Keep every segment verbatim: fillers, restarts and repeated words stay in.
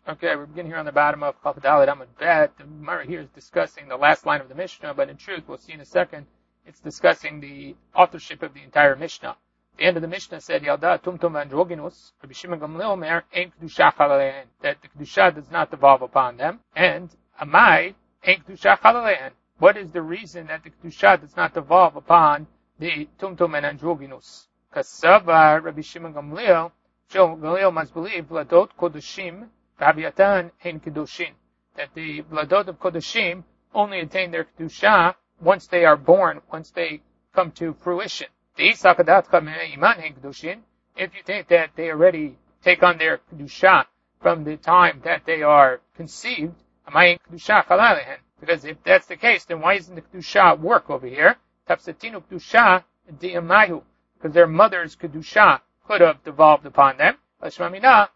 Okay, we're beginning here on the bottom of Chaf Dalet Amud Bet. The Gemara here is discussing the last line of the Mishnah, but in truth, we'll see in a second, it's discussing the authorship of the entire Mishnah. The end of the Mishnah said, Yalda tumtum androginus, Rabbi Shimon Gamliel mer, ein kedusha chalalein, that the kedusha does not devolve upon them, and amai, ein kedusha chalalein. What is the reason that the kedusha does not devolve upon the tumtum and androginus? Kasava, Rabbi Shimon Gamliel, Shimon Gamliel must believe, vladot kodushim, V'Aviatan hein kedushin, that the vladot of kodushim only attain their kedusha once they are born, once they come to fruition. If you think that they already take on their kedusha from the time that they are conceived, because if that's the case, then why isn't the kedusha work over here? Because their mother's kedusha could have devolved upon them. You see from this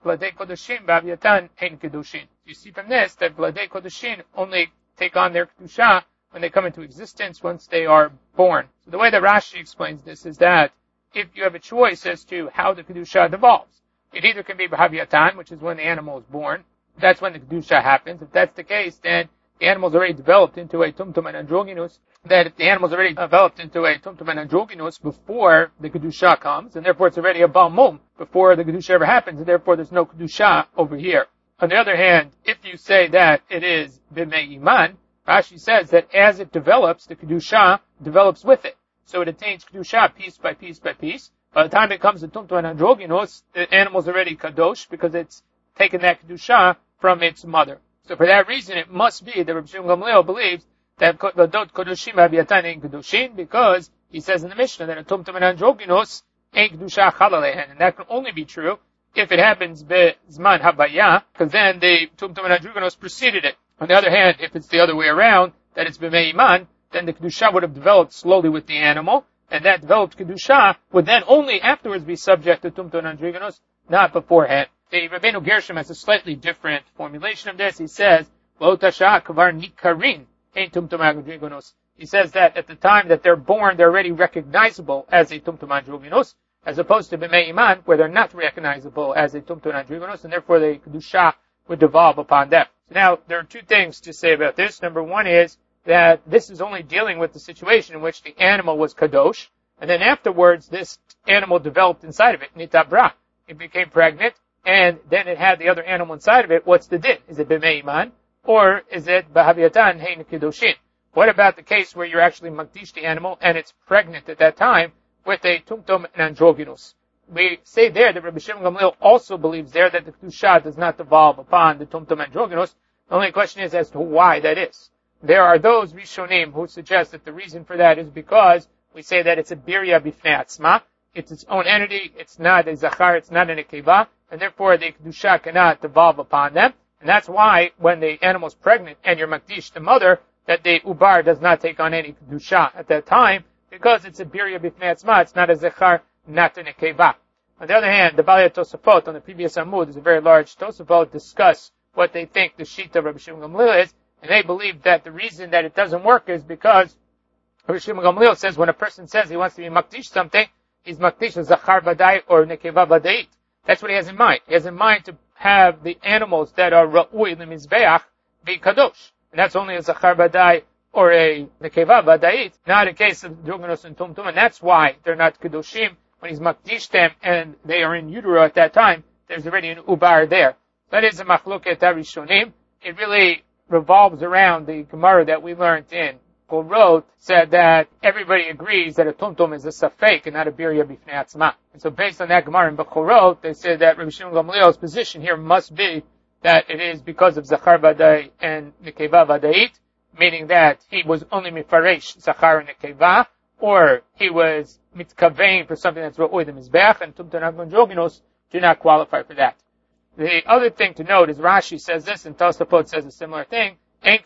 that Vladei Kodeshin only take on their Kedusha when they come into existence once they are born. So the way that Rashi explains this is that if you have a choice as to how the Kedusha devolves, it either can be B'Haviatan, which is when the animal is born. That's when the Kedusha happens. If that's the case, then the animal's already developed into a Tumtum and Androgynous, that if the animal's already developed into a Tumtum and Androgynous before the Kedusha comes, and therefore it's already a Baal Mum before the Kedusha ever happens, and therefore there's no Kedusha over here. On the other hand, if you say that it is B'mei Iman, Rashi says that as it develops, the Kedusha develops with it. So it attains Kedusha piece by piece by piece. By the time it comes to Tumtum and Androgynous, the animal's already Kadosh because it's taken that Kedusha from its mother. So for that reason, it must be that Rabbi Shimon Gamliel believes that Vladot Kodoshim Aviatan ain't Kedushin, because he says in the Mishnah that a Tumtum and Androgynous ain't Kedusha Chalalehen, and that can only be true if it happens Bezman Havaya, because then the Tumtum and Androgynous preceded it. On the other hand, if it's the other way around, that it's B'mei Iman, then the Kedusha would have developed slowly with the animal, and that developed Kedusha would then only afterwards be subject to Tumtum and Androgynous, not beforehand. The Rabbeinu Gershom has a slightly different formulation of this. He says, Lo tasha kvar nikarin ein tumtum androgynous. He says that at the time that they're born, they're already recognizable as a tumtum androgynous, as opposed to b'mei iman, where they're not recognizable as a tumtum androgynous, and therefore the kedusha would devolve upon them. So now, there are two things to say about this. Number one is that this is only dealing with the situation in which the animal was kadosh, and then afterwards, this animal developed inside of it, nitabra. It became pregnant, and then it had the other animal inside of it. What's the din? Is it b'mei iman, or is it b'haviatan hein kedushin? What about the case where you're actually makdish the animal and it's pregnant at that time with a tumtum and androgynous? We say there that Rabbi Shimon Gamliel also believes there that the kedusha does not devolve upon the tumtum and androgynous. The only question is as to why that is. There are those Rishonim who suggest that the reason for that is because we say that it's a birya bifnei atzma. It's its own entity. It's not a zachar. It's not a nekeva. And therefore the kedusha cannot devolve upon them. And that's why when the animal's pregnant and you're makdish the mother, that the ubar does not take on any kedusha at that time, because it's a birya bifnei atzma. It's not a zechar, not a nekeva. On the other hand, the Balei Tosafot on the previous Amud is a very large Tosafot, discuss what they think the Shita of Rabbi Shimon Gamliel is, and they believe that the reason that it doesn't work is because Rabbi Shimon Gamliel says when a person says he wants to be makdish something, he's makdish a zachar vadai or nekeva vadait. That's what he has in mind. He has in mind to have the animals that are ra'ui l'mizbeach be kadosh. And that's only a zachar badai or a nekeva badait, not a case of droganos and tumtum. And that's why they're not kadoshim. When he's makdish them and they are in utero at that time, there's already an ubar there. That is a machloket harishonim. It really revolves around the Gemara that we learned in Korot, said that everybody agrees that a tumtum is a safek and not a birya bifnei atzma. And so based on that Gemara in Bechorot, they said that Rabbi Shimon Gamliel's position here must be that it is because of Zachar Badai and Nekeva Badait, meaning that he was only Mifaresh Zachar and Nekeva, or he was mitkavein for something that's Ra'oi the Mizbech, and Tumtum and Androgynous do not qualify for that. The other thing to note is Rashi says this, and Tosafot says a similar thing, that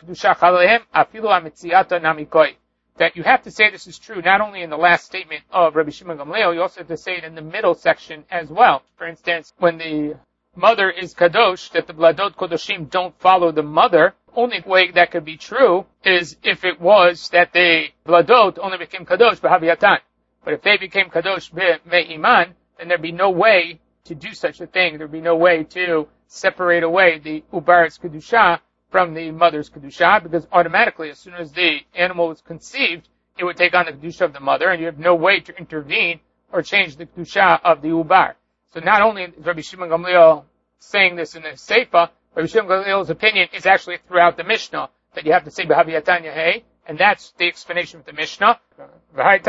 you have to say this is true not only in the last statement of Rabbi Shimon Gamliel, you also have to say it in the middle section as well. For instance, when the mother is kadosh, that the vladot kodoshim don't follow the mother, only way that could be true is if it was that the vladot only became kadosh b'haviatan. But if they became kadosh b'mei iman, then there'd be no way to do such a thing. There'd be no way to separate away the ubar's kedusha from the mother's kedusha, because automatically, as soon as the animal was conceived, it would take on the kedusha of the mother, and you have no way to intervene or change the kedusha of the ubar. So not only is Rabbi Shimon Gamliel saying this in the Seifa, Rabbi Shimon Gamliel's opinion is actually throughout the Mishnah, that you have to say B'haviyatanya Hey, and that's the explanation of the Mishnah. We have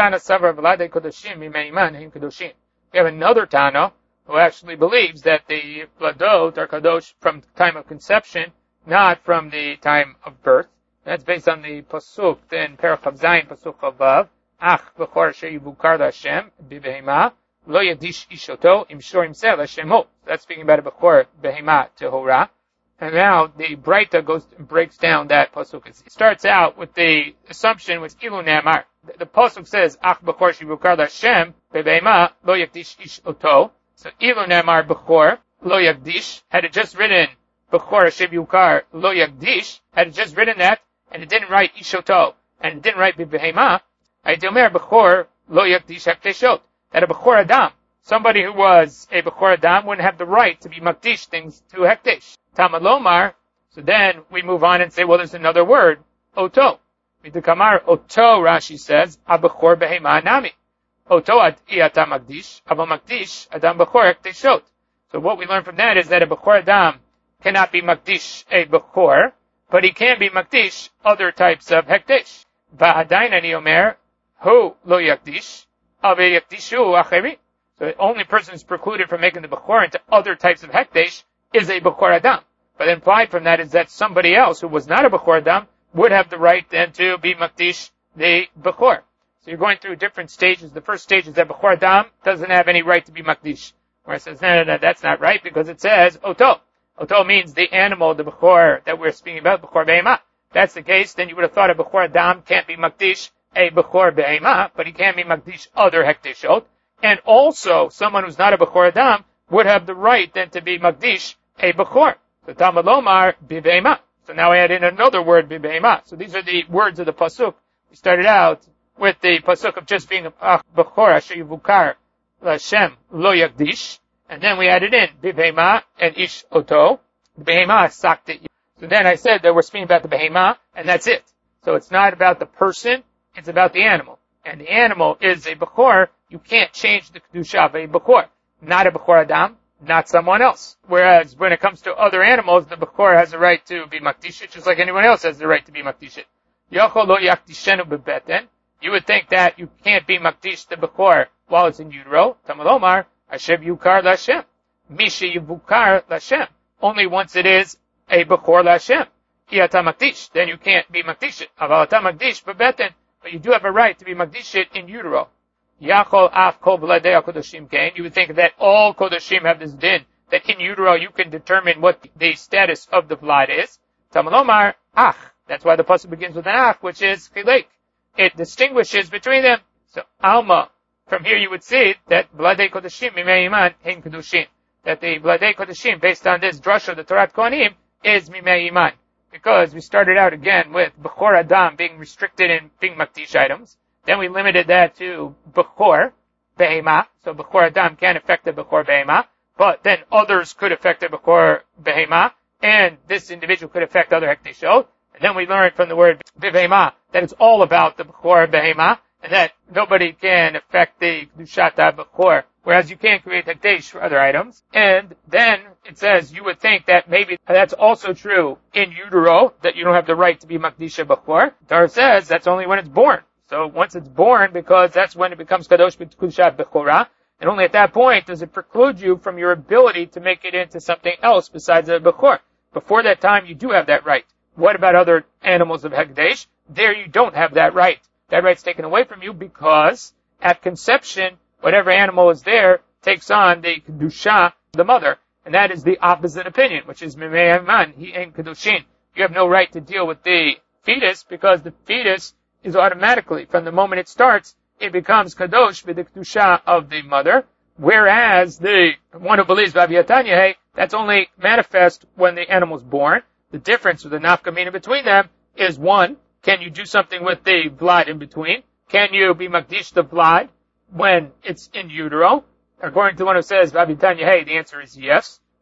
another Tana who actually believes that the Vladot are Kadosh from the time of conception, not from the time of birth. That's based on the Pasuk in Perek Chav Zayin, Pasuk Chavav, Ach Bechor Sheyivukar L'Hashem, B'Behema, Lo Yadish Ishoto, Im Shor Imseh L'Hashem Ho. That's speaking about a Bechor Behema Tehora. And now the Breita goes and breaks down that pasuk. It starts out with the assumption with Ilu Ne'amar. The, the pasuk says, Ach Bechor Shivukar L'Hashem, Bebema, Lo Yakdish Ish Oto. So Ilu Ne'amar Bechor, Lo Yakdish, had it just written Bechor Shivukar Lo Yakdish, had it just written that, and it didn't write Ishoto, and it didn't write Bebema, Aydomer Bechor Lo Yakdish Hakteshot. That a Bechor Adam, somebody who was a Bechor Adam, wouldn't have the right to be Makdish things to Hekdesh. Tamalomar, so then we move on and say, well, there's another word, Oto. Midakamar Oto, Rashi says, Abechor Behema Nami. Oto ad Iyata Magdish, Aba Magdish, Adam Bechor Ekteshot. So what we learn from that is that a Bechor Adam cannot be Magdish a Bechor, but he can be Magdish other types of Hekdesh. Va'adain ani omer, Hu lo Yakdish, Ave Yakdishu Acheri. So the only person who's precluded from making the Bechor into other types of Hekdesh is a Bechor Adam. But implied from that is that somebody else who was not a Bechor Adam would have the right then to be Makdish the Bechor. So you're going through different stages. The first stage is that Bechor Adam doesn't have any right to be Makdish. Where it says, no, no, no, that's not right, because it says Oto. Oto means the animal, the Bechor that we're speaking about, Bechor Behema. If that's the case, then you would have thought a Bechor Adam can't be Makdish a Bechor Behema, but he can be Makdish other Hekdeshot. And also, someone who's not a Bechor Adam would have the right then to be Makdish a Bechor. So Tamalomar Bibema. So now we add in another word, Bibema. So these are the words of the Pasuk. We started out with the Pasuk of just being a Bechor Asher Yivukar L'Hashem Lo Yakdish. And then we added in Bibema and Ish Oto. Behema Sakti. So then I said that we're speaking about the Behema, and that's it. So it's not about the person, it's about the animal. And the animal is a Bechor. You can't change the Kedusha of a Bechor. Not a Bechor Adam, not someone else. Whereas when it comes to other animals, the Bechor has a right to be Makdishit, just like anyone else has the right to be Makdishit. Yochol lo yakdishenu bebeten. You would think that you can't be Makdish the Bechor while it's in utero. Tamalomar, Hashem yukar l'Hashem. Misha yivukar l'Hashem. Only once it is a Bechor l'Hashem. Iyata Makdish. Then you can't be Makdishit. Avalata Makdish bebeten. But you do have a right to be Makdishit in utero. Yachol af kol b'ladei kodoshim kain. You would think that all kodoshim have this din, that in utero you can determine what the status of the blood is. Tamalomar ach. That's why the pasuk begins with an ach, which is chilek. It distinguishes between them. So alma. From here you would see that b'ladei kodoshim mimei iman hein kedushin. That the b'ladei kodoshim, based on this drasha, the Torat Kohanim, is mimei iman. Because we started out again with Bechor Adam being restricted in being Makdish items. Then we limited that to Bechor Behema. So Bechor Adam can affect the Bechor Behema. But then others could affect the Bechor Behema. And this individual could affect other Hekdeshot. And then we learned from the word Behema that it's all about the Bechor Behema. And that nobody can affect the Kedushat Bechor. Whereas you can't create Hekdesh for other items. And then it says you would think that maybe that's also true in utero, that you don't have the right to be Makdisha Bechor. Torah says that's only when it's born. So once it's born, because that's when it becomes Kadosh B'Kedushat Bechorah, and only at that point does it preclude you from your ability to make it into something else besides a Bechor. Before that time, you do have that right. What about other animals of Hekdesh? There you don't have that right. That right's taken away from you because at conception, whatever animal is there takes on the Kedusha of the mother. And that is the opposite opinion, which is Mimei Iman, He Ein Kedushin. You have no right to deal with the fetus because the fetus is automatically, from the moment it starts, it becomes Kadosh with the Kedusha of the mother, whereas the one who believes B'Haviyatanya, that's only manifest when the animal's born. The difference with the nafkamina between them is one, can you do something with the blood in between? Can you be Makdish the blood when it's in utero? According to the one who says B'Haviyatanya, the answer is yes.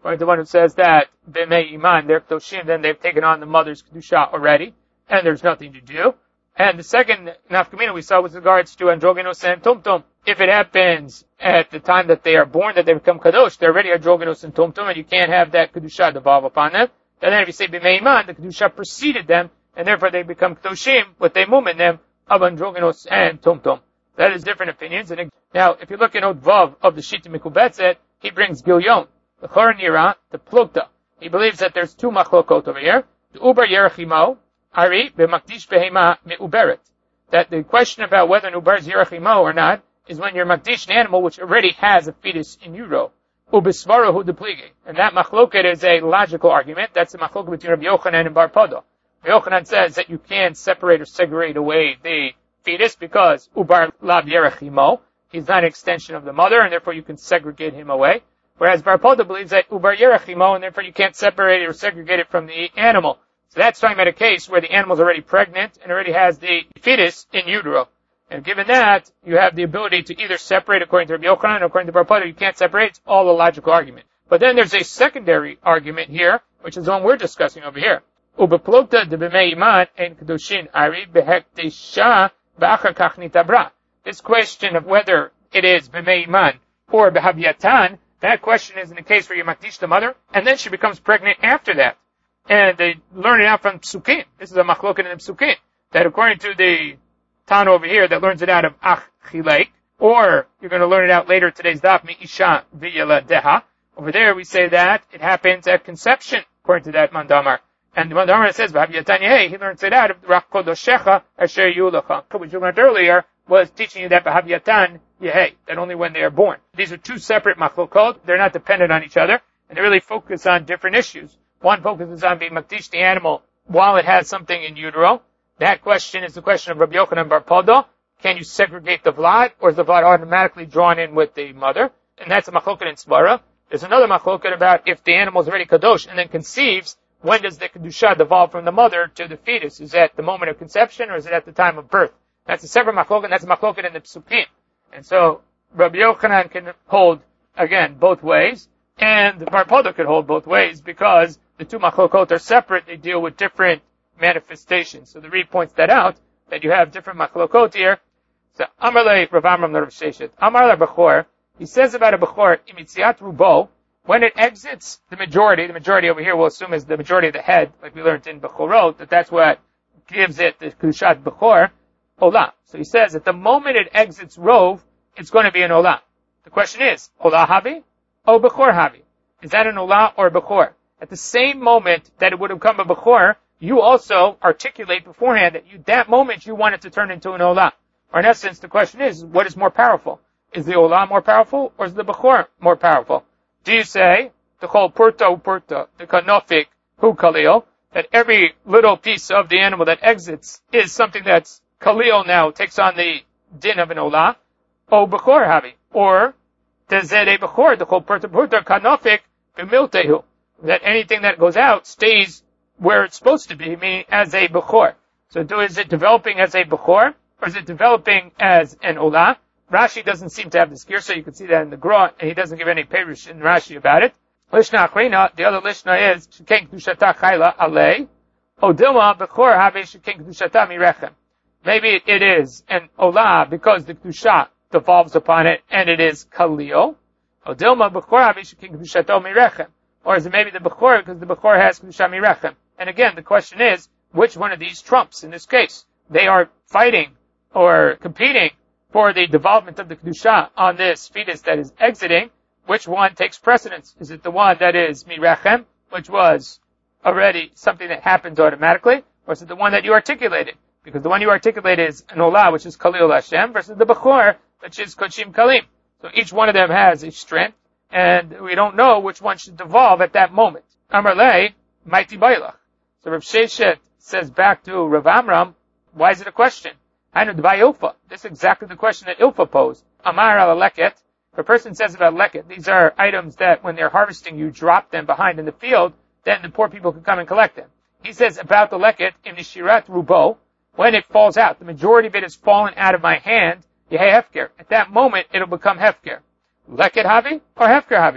Or the one who says that b'mei iman, they're kedoshim, then they've taken on the mother's kedusha already, and there's nothing to do. And the second nafkamina we saw with regards to androgynos and tumtum. If it happens at the time that they are born, that they become kadosh, they're already androgynos and tumtum, and you can't have that kedusha devolve upon them. And then if you say b'mei iman, the kedusha preceded them, and therefore they become kedoshim with a mum in them of androgynos and tumtum. That is different opinions. And now, if you look in Odvav of the Shita Mikubetzet, he brings Gilyon, the Choranira, the Plukta. He believes that there's two machlokot over here. The Uber Yerachimo, Ari, B'makdish Behema Me'uberet. That the question about whether an Uber is Yerachimo or not is when you're makdish an animal which already has a fetus in utero. Ubisvarahu depligi. And that machloket is a logical argument. That's the machloket between Rabbi Yochanan and Bar Pada. Rabbi Yochanan says that you can't separate or segregate away the fetus because Ubar Lav Yerachimo, he's not an extension of the mother, and therefore you can segregate him away. Whereas Bar Pada believes that Ubar Yerachimo, and therefore you can't separate it or segregate it from the animal. So that's talking about a case where the animal is already pregnant and already has the fetus in utero. And given that, you have the ability to either separate according to Rabbi Yochanan or according to Bar Pada. You can't separate. It's all a logical argument. But then there's a secondary argument here, which is the one we're discussing over here. Ubeplokta de b'mei iman en kedushin ari behektesha b'achar kach nitabra. This question of whether it is b'mei iman or b'havyatan, that question is in the case where you makdish the mother, and then she becomes pregnant after that. And they learn it out from Psukim. This is a machloket in the Psukim. That according to the Tana over here that learns it out of Ach Chilek, or you're going to learn it out later today's daf, Mi Isha V'Yeladeha. Over there we say that it happens at conception, according to that Mandamar. And the Mandamar says, V'Havyatan Yehei, he learns it out of Rach Kodoshecha Asher Yulecha. What you learned earlier was teaching you that V'Havyatan Yehei, that only when they are born. These are two separate machlokot. They're not dependent on each other, and they really focus on different issues. One focuses on being makdish the animal while it has something in utero. That question is the question of Rabbi Yochanan Bar Pada. Can you segregate the vlad, or is the vlad automatically drawn in with the mother? And that's a machloket in Svara. There's another machloket about if the animal is already kadosh and then conceives, when does the kedusha devolve from the mother to the fetus? Is it at the moment of conception, or is it at the time of birth? That's a separate machloket, and that's a machloket in the Psukim. And so Rabbi Yochanan can hold, again, both ways, and the Bar Pada could hold both ways, because the two machlokot are separate. They deal with different manifestations. So the Ri points that out, that you have different machlokot here. So Amar le Rav Amram Rav Sheshet. Amar le Bechor, he says about a Bechor, imitziat rubo, when it exits the majority, the majority over here we'll assume is the majority of the head, like we learned in Bechorot, that that's what gives it the Kedushat Bechor, Olah. So he says at the moment it exits Rov, it's going to be an Olah. The question is, Olah Havi? O Bechor Havi? Is that an Olah or Bechor? At the same moment that it would have come a Bechor, you also articulate beforehand that you, that moment you want it to turn into an Olah. Or in essence, the question is, what is more powerful? Is the Olah more powerful, or is the Bechor more powerful? Do you say, the whole Purta Purta, the Kanofik Hu Kalil, that every little piece of the animal that exits is something that's Kalil now, takes on the din of an Olah, O Bechor Havi? Or, does it a Bechor, the whole Purta Purta Kanofik B'miltehu? That anything that goes out stays where it's supposed to be, meaning as a Bechor. So do, is it developing as a Bechor, or is it developing as an Olah? Rashi doesn't seem to have this gear, so you can see that in the Gra, and he doesn't give any perush in Rashi about it. Lishna Achrina, the other Lishna is, Sheken Kedushata Chayla Alei, Odilma Bechor Have Sheken Kedushata Mirechem. Maybe it is an Olah because the Kedusha devolves upon it, and it is Kalil. Odilma Bechor Have Sheken Kedushato Mirechem. Or is it maybe the Bechor because the Bechor has Kedusha Mirechem? And again, the question is, which one of these trumps in this case? They are fighting or competing for the development of the Kedusha on this fetus that is exiting. Which one takes precedence? Is it the one that is Mirechem, which was already something that happens automatically? Or is it the one that you articulated? Because the one you articulated is an Olah, which is Kalil Hashem, versus the Bechor, which is Kodshim Kalim. So each one of them has a strength, and we don't know which one should devolve at that moment. Amar lei, Maiti Bailach. So Rav Sheshet says back to Rav Amram, why is it a question? Hainu Dvai Ilfa. This is exactly the question that Ilfa posed. Amar al leket. If a person says about leket, these are items that when they're harvesting, you drop them behind in the field, then the poor people can come and collect them. He says about the leket, in the Shirat Rubo, when it falls out, the majority of it has fallen out of my hand, Yehei Hefker. At that moment, it'll become Hefker. Leket Havi or Hefker Havi?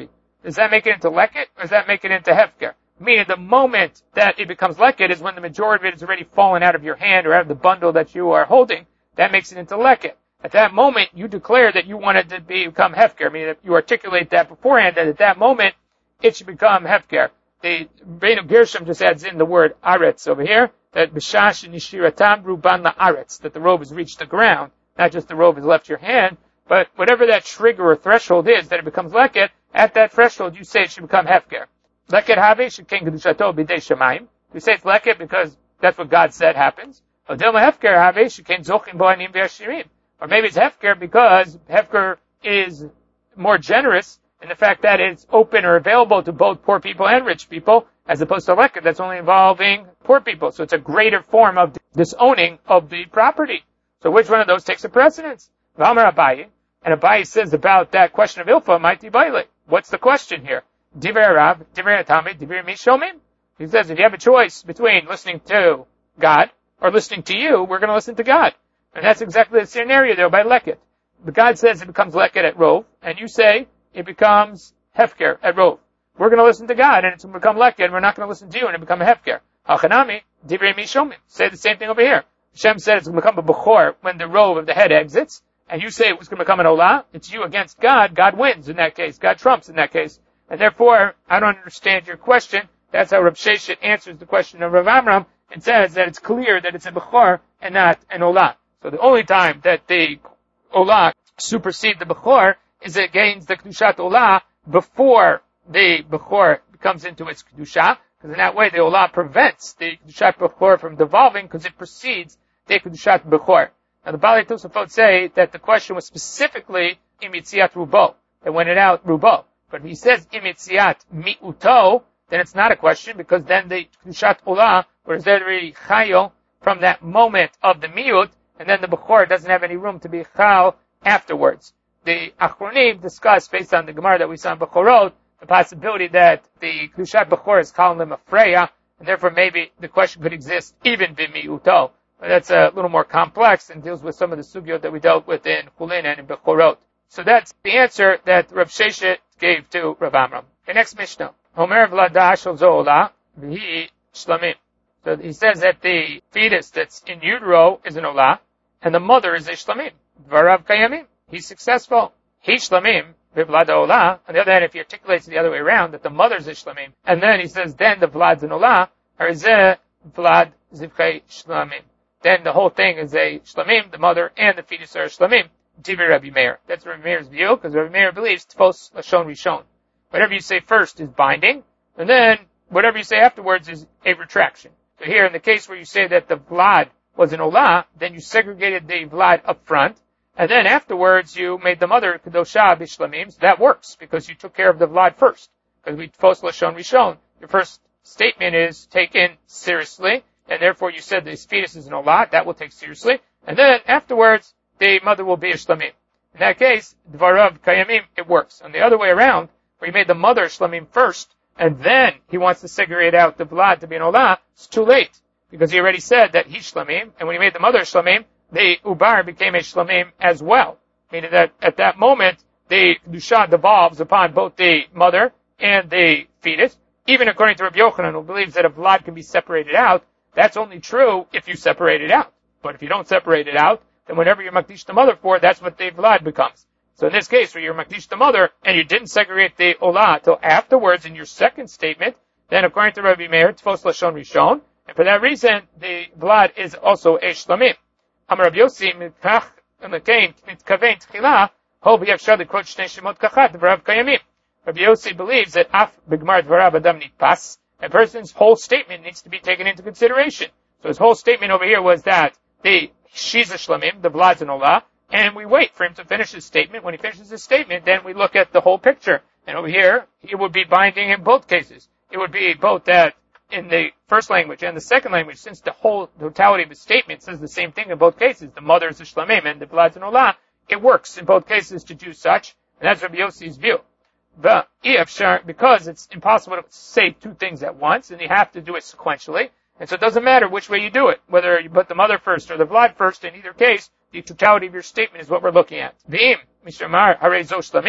does that make it into leket, or does that make it into hefker? Meaning the moment that it becomes leket is when the majority of it is already fallen out of your hand or out of the bundle that you are holding. That makes it into leket. At that moment, you declare that you want it to become hefker, meaning that you articulate that beforehand, that at that moment, it should become hefker. The Reinu Gershom just adds in the word aretz over here, that b'shash nishiratam ruban la'aretz, that the robe has reached the ground, not just the robe has left your hand, but whatever that trigger or threshold is that it becomes leket, at that threshold you say it should become hefker. Leket have sheken kedushato b'dei shamayim. We say it's leket because that's what God said happens. Or dilma hefker have sheken zochim bo'anim v'ashirim. Or maybe it's hefker because hefker is more generous in the fact that it's open or available to both poor people and rich people, as opposed to leket that's only involving poor people. So it's a greater form of disowning of the property. So which one of those takes a precedence? V'amar Abaye, and Abaye says about that question of ilfa, mighty baile. What's the question here? Divrei Rav, Divrei Atami, Divrei Mishomim. He says if you have a choice between listening to God or listening to you, we're going to listen to God. And that's exactly the scenario there by leket. The God says it becomes leket at rov, and you say it becomes hefker at rov. We're going to listen to God, and it's going to become leket, and we're not going to listen to you, and it become a hefker. Hachanami, Divrei Mishomim. Say the same thing over here. Hashem said it's going to become a bechor when the robe of the head exits, and you say it was going to become an olah. It's you against God. God wins in that case. God trumps in that case. And therefore, I don't understand your question. That's how Rav Sheshet answers the question of Rav Amram and says that it's clear that it's a bechor and not an olah. So the only time that the olah supersedes the bechor is it gains the kedushat olah before the bechor comes into its kedusha, because in that way the olah prevents the kedushat bechor from devolving because it precedes the kedushat bechor. Now the Balei Tosafot say that the question was specifically imitziat rubo, that when it out rubo. But if he says imitziat mi'uto, then it's not a question, because then the kedushat olah was already chayil from that moment of the miut, and then the bechor doesn't have any room to be chal afterwards. The Achronim discussed, based on the Gemara that we saw in Bechorot, the possibility that the kedushat bechor is calling them a freya, and therefore maybe the question could exist even b'mi'uto. But that's a little more complex and deals with some of the sugyot that we dealt with in Chulin and in Bechorot. So that's the answer that Rav Sheshet gave to Rav Amram. The next Mishnah. Homer v'lada shel zo'olah v'hi shlamim. So he says that the fetus that's in utero is an olah, and the mother is a shlamim. V'arav kayamim. He's successful. He shlamim v'vlada olah. On the other hand, if he articulates it the other way around, that the mother's a shlamim, and then he says, then the vlad's an olah, or zeh vlad zivchei shlamim. Then the whole thing is a shlamim, the mother and the fetus are a shlamim. Divrei Rabbi Meir. That's Rabbi Meir's view, because Rabbi Meir believes tfos lashon rishon. Whatever you say first is binding, and then whatever you say afterwards is a retraction. So here, in the case where you say that the vlad was an olah, then you segregated the vlad up front, and then afterwards you made the mother kedosha bishlamim. So that works, because you took care of the vlad first. Because we tfos lashon rishon. Your first statement is taken seriously, and therefore you said this fetus is an olah, that will take seriously, and then afterwards the mother will be a shlamim. In that case, dvarav kayamim, it works. On the other way around, where you made the mother shlamim first, and then he wants to segregate out the vlad to be an olah, it's too late, because he already said that he's shlamim, and when he made the mother shlamim, the ubar became a shlamim as well. Meaning that at that moment, the kedusha devolves upon both the mother and the fetus. Even according to Rabbi Yochanan, who believes that a vlad can be separated out, that's only true if you separate it out. But if you don't separate it out, then whenever you're makdish the mother for, that's what the vlad becomes. So in this case, where you're makdish the mother, and you didn't segregate the olah till afterwards in your second statement, then according to Rabbi Meir, tfos lashon rishon, and for that reason, the vlad is also a shlamim. Amar Rabbi Yossi, mitkach mekain mitkavein tchila, ho b'yavshar l'krot shnei shemot kachat v'rav kayamim. Rabbi Yossi believes that af b'gmar dvarav adam nitpas, a person's whole statement needs to be taken into consideration. So his whole statement over here was that the she's a shlamim, the vlad's an olah, and we wait for him to finish his statement. When he finishes his statement, then we look at the whole picture. And over here, it would be binding in both cases. It would be both that in the first language and the second language, since the whole totality of his statement says the same thing in both cases. The mother is a shlamim and the vlad's an olah. It works in both cases to do such, and that's Rabbi Yossi's view. But because it's impossible to say two things at once, and you have to do it sequentially, and so it doesn't matter which way you do it, whether you put the mother first or the vlad first. In either case, the totality of your statement is what we're looking at. V'im, Mishamar, Harei Zo Shlamim.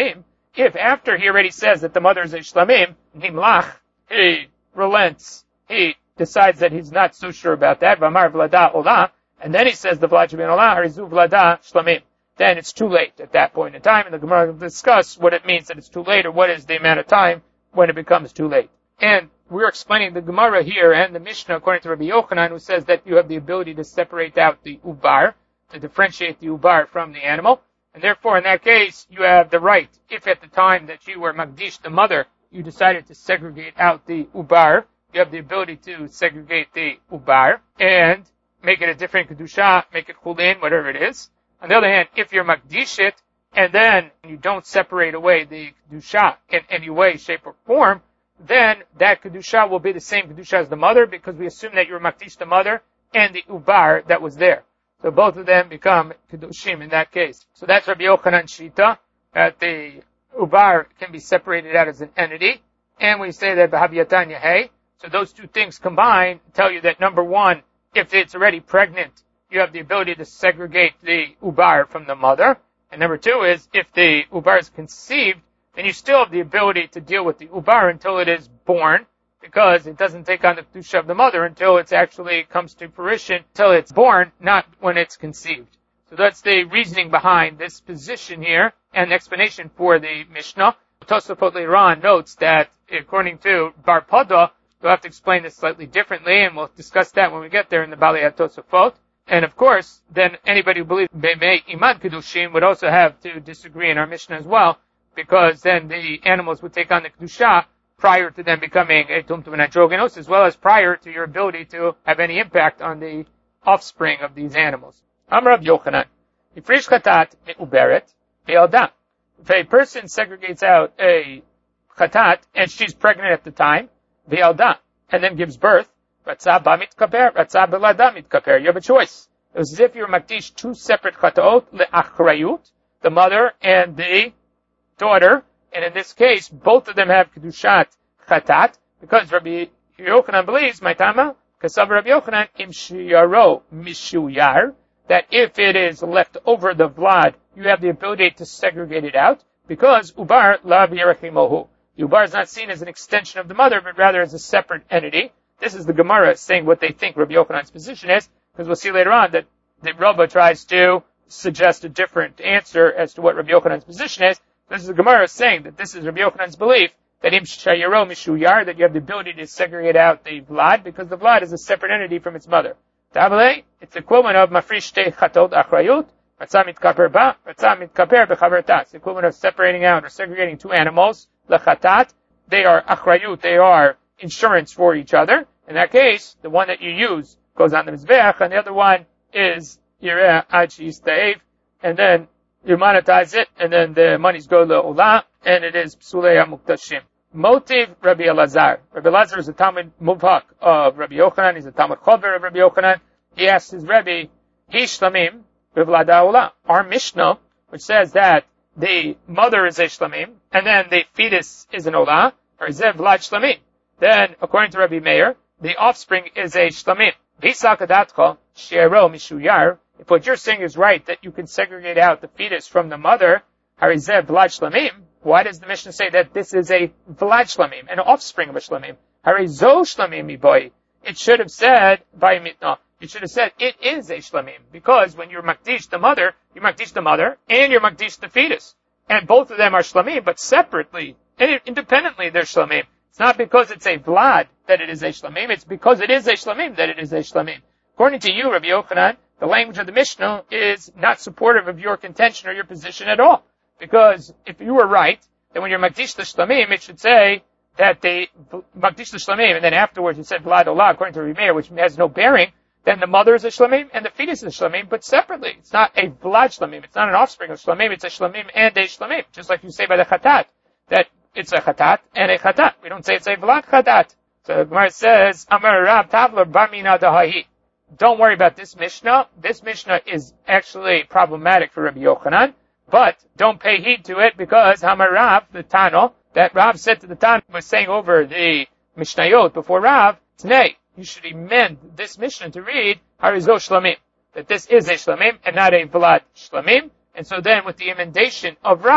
if after he already says that the mother is a shlamim, nimlach, he relents, he decides that he's not so sure about that, v'amar vlada olah, and then he says the vlad shabin olah, harizu vlada shlamim. Then it's too late at that point in time, and the Gemara will discuss what it means that it's too late, or what is the amount of time when it becomes too late. And we're explaining the Gemara here and the Mishnah according to Rabbi Yochanan, who says that you have the ability to separate out the ubar, to differentiate the ubar from the animal, and therefore in that case you have the right, if at the time that you were magdish the mother, you decided to segregate out the ubar, you have the ability to segregate the ubar and make it a different kedusha, make it chulin, whatever it is. On the other hand, if you're magdish it, and then you don't separate away the kedusha in any way, shape, or form, then that kedusha will be the same kedusha as the mother, because we assume that you're magdish the mother and the ubar that was there. So both of them become kedushim in that case. So that's Rabbi Yochanan Shita, that the ubar can be separated out as an entity, and we say that b'haviyatan yahei. So those two things combined tell you that number one, if it's already pregnant, you have the ability to segregate the ubar from the mother. And number two is, if the ubar is conceived, then you still have the ability to deal with the ubar until it is born, because it doesn't take on the kedusha of the mother until it actually comes to fruition, until it's born, not when it's conceived. So that's the reasoning behind this position here, and explanation for the Mishnah. Tosafot later on notes that, according to Bar Pada, we'll have to explain this slightly differently, and we'll discuss that when we get there in the Balei HaTosafot. And of course, then anybody who believes Be'mei Iman Kedushim would also have to disagree in our Mishnah as well, because then the animals would take on the Kedusha prior to them becoming a Tumtum and Androgenos, as well as prior to your ability to have any impact on the offspring of these animals. Amar Rav Yochanan, Ifrish Chatat Me'uberet Ve'alda. If a person segregates out a Chatat, and she's pregnant at the time, Ve'alda, and then gives birth, Ratzah ba mitkaper, Ratzah belada mitkaper. You have a choice. It was as if you were makdish two separate chataot, le'achrayut, the mother and the daughter, and in this case, both of them have kedushat chatat, because Rabbi Yochanan believes, Maitama, Kasav Rabbi Yochanan, im shiyaro mishuyar, that if it is left over the vlad, you have the ability to segregate it out, because ubar la v'yerachimohu. The ubar is not seen as an extension of the mother, but rather as a separate entity. This is the Gemara saying what they think Rabbi Yochanan's position is, because we'll see later on that the Rava tries to suggest a different answer as to what Rabbi Yochanan's position is. This is the Gemara saying that this is Rabbi Yochanan's belief, that im shayaro mishuyar, that you have the ability to segregate out the vlad, because the vlad is a separate entity from its mother. Tabale, it's the equivalent of mafrish te chatot achrayut, ratzah mitkaper ba, ratzah mitkaper bechavertat. It's the equivalent of separating out or segregating two animals, lechatat. They are achrayut, they are insurance for each other. In that case, the one that you use goes on the mizbeach, and the other one is yireh ad sheyistaev, and then you monetize it, and then the monies go to Olah, and it is psulei hamuktashim. Motiv Rabbi Elazar. Rabbi Elazar is a Talmud Muvhak of Rabbi Yochanan. He's a Talmud Chover of Rabbi Yochanan. He asks his Rebbe, Hi shlamim b'vlada Olah. Our Mishnah, which says that the mother is a shlamim, and then the fetus is an Olah, or zev vlad shlamim. Then, according to Rabbi Meir, the offspring is a shlamim. V'sakadatcha shero mishuyar. If what you're saying is right, that you can segregate out the fetus from the mother, harizev vlad shlamim, why does the Mishnah say that this is a vlad shlamim, an offspring of a shlamim? Harizo shlamim miboy. It should have said, by mitna, it should have said, it is a shlamim. Because when you're makdish the mother, you're makdish the mother, and you're makdish the fetus. And both of them are shlamim, but separately, independently, they're shlamim. It's not because it's a vlad that it is a shlamim, it's because it is a shlamim that it is a shlamim. According to you, Rabbi Yochanan, the language of the Mishnah is not supportive of your contention or your position at all. Because if you were right, then when you're makdish the shlamim, it should say that they makdish the shlamim, and then afterwards it said vlad olah, according to Rabbi Meir, which has no bearing, then the mother is a shlamim and the fetus is a shlamim, but separately. It's not a vlad shlamim, it's not an offspring of shlamim, it's a shlamim and a shlamim. Just like you say by the chatat, that it's a chatat and a chatat. We don't say it's a vlad chatat. So the Gemara says, Amar Rav Tavler Bar Mina Dahahi. Don't worry about this Mishnah. This Mishnah is actually problematic for Rabbi Yochanan, but don't pay heed to it because Hamar Rav, the Tano, that Rav said to the Tano, was saying over the Mishnayot before Rav, Tanei, you should amend this Mishnah to read Harizo Shlamim, that this is a Shlamim and not a Vlad Shlamim. And so then with the emendation of Rav,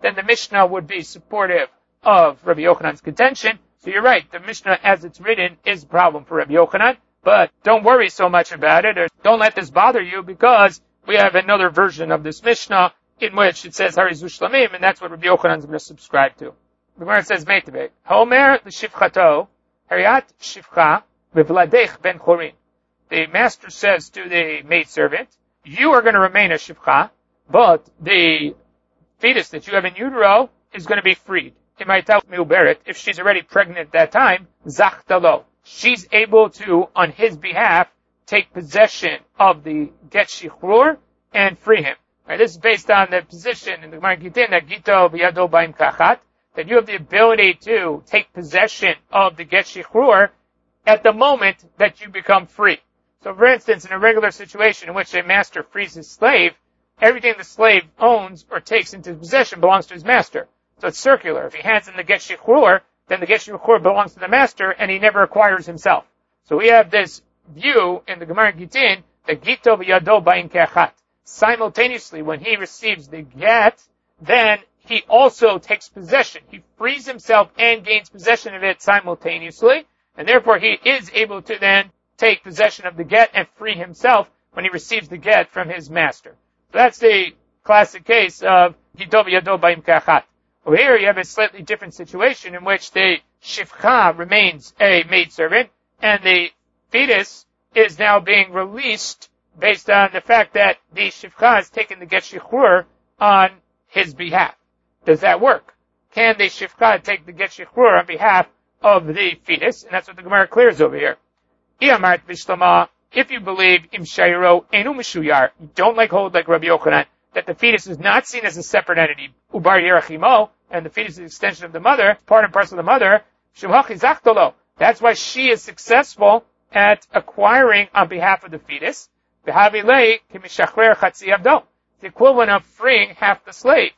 then the Mishnah would be supportive of Rabbi Yochanan's contention. So you're right, the Mishnah as it's written is a problem for Rabbi Yochanan, but don't worry so much about it, or don't let this bother you, because we have another version of this Mishnah in which it says Harizu Shlamim, and that's what Rabbi Yochanan is going to subscribe to. The Gemara says Meitave, Homer l'shivchato, Hariat shivcha, v'vladech ben chorin. The master says to the maidservant, you are going to remain a shivcha, but the fetus that you have in utero is going to be freed. If she's already pregnant at that time, zachtalo. She's able to, on his behalf, take possession of the get shichrur and free him. Right, this is based on the position in the Gemara Gitin that Gito b'yado ba'im kachat, that you have the ability to take possession of the get shichrur at the moment that you become free. So, for instance, in a regular situation in which a master frees his slave, everything the slave owns or takes into possession belongs to his master. So it's circular. If he hands in the get shichrur, then the get shichrur belongs to the master, and he never acquires himself. So we have this view in the Gemara Gitin that Gito v'yado ba'im kachat. Simultaneously, when he receives the get, then he also takes possession. He frees himself and gains possession of it simultaneously, and therefore he is able to then take possession of the get and free himself when he receives the get from his master. So that's the classic case of Gito v'yado ba'im kachat. Over here you have a slightly different situation in which the shivcha remains a maidservant, and the fetus is now being released based on the fact that the shivcha has taken the get shichrur on his behalf. Does that work? Can the shivcha take the get shichrur on behalf of the fetus? And that's what the Gemara clears over here. If you believe im shayro enu mishuyar, you don't like hold like Rabbi Yochanan, that the fetus is not seen as a separate entity, ubar yerachimo, and the fetus is an extension of the mother, part and parcel of the mother, shemhachi zachtolo. That's why she is successful at acquiring on behalf of the fetus. Behavilei kimishachrer chatzi avdo. The equivalent of freeing half the slave.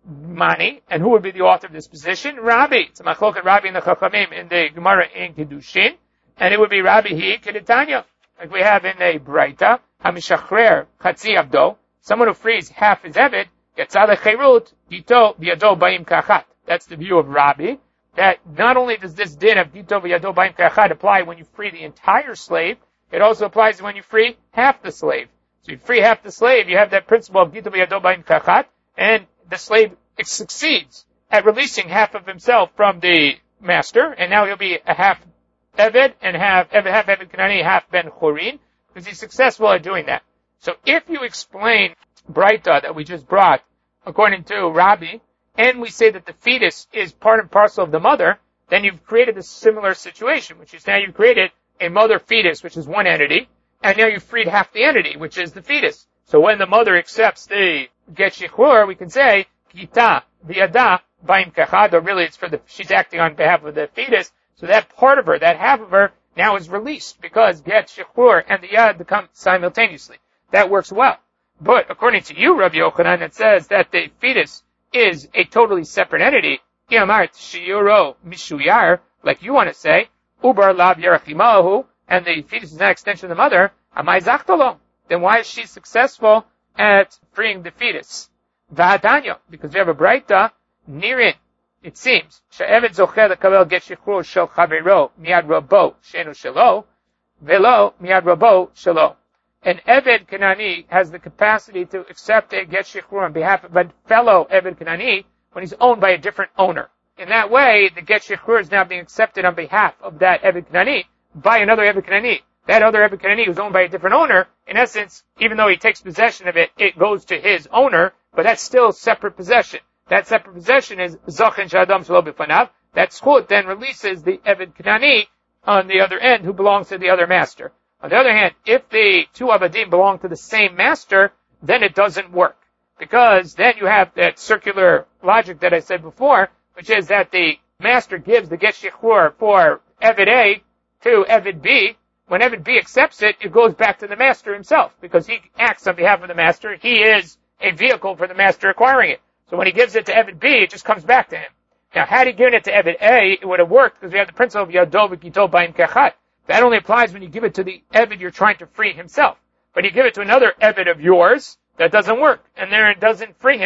Mani, and who would be the author of this position? Rabbi. It's a machloket Rabbi in the Chachamim in the Gemara in Kedushin, and it would be Rabbi Hi Kedetanya, like we have in the Braita, hamishachrer chatzi avdo. Someone who frees half his eved, yatzale cherut, gito v'yado ba'im kachat. That's the view of Rabbi, that not only does this din of gito v'yado ba'im kachat apply when you free the entire slave, it also applies when you free half the slave. So you free half the slave, you have that principle of gito v'yado ba'im kachat, and the slave succeeds at releasing half of himself from the master, and now he'll be a half eved, and half eved, half eved kanani, half ben chorin, because he's successful at doing that. So if you explain Braita that we just brought, according to Rabbi, and we say that the fetus is part and parcel of the mother, then you've created a similar situation, which is now you've created a mother fetus, which is one entity, and now you've freed half the entity, which is the fetus. So when the mother accepts the get shichrur, we can say, Gita v'yada ba'im kachad, or really it's for the, she's acting on behalf of the fetus, so that part of her, that half of her, now is released, because get shichrur and the yad become simultaneously. That works well. But according to you, Rabbi Yochanan, it says that the fetus is a totally separate entity. Iamart shiuro mishuyar, like you want to say, ubar lab yerachimahu, and the fetus is not an extension of the mother, amai zachtolo. Then why is she successful at freeing the fetus? V'hadanyo, because we have a Braita, nirin, it seems, she'eved zocher lekabel get shichrur shel chavero miad rabo shenu shelo, velo miad rabo shelo. An Eved Kanani has the capacity to accept a get shichrur on behalf of a fellow Eved Kanani when he's owned by a different owner. In that way, the get shichrur is now being accepted on behalf of that Eved Kanani by another Eved Kanani. That other Eved Kanani who's owned by a different owner, in essence, even though he takes possession of it, it goes to his owner, but that's still separate possession. That separate possession is Zachin Shadam Shelo B'fanav. That schut then releases the Eved Kanani on the other end who belongs to the other master. On the other hand, if the two avadim belong to the same master, then it doesn't work. Because then you have that circular logic that I said before, which is that the master gives the get shichrur for Eved A to Eved B. When Eved B accepts it, it goes back to the master himself, because he acts on behalf of the master. He is a vehicle for the master acquiring it. So when he gives it to Eved B, it just comes back to him. Now, had he given it to Eved A, it would have worked, because we have the principle of Yado v'Gito ba'im kachat. That only applies when you give it to the Eved you're trying to free himself. But you give it to another Eved of yours, that doesn't work, and there it doesn't free him.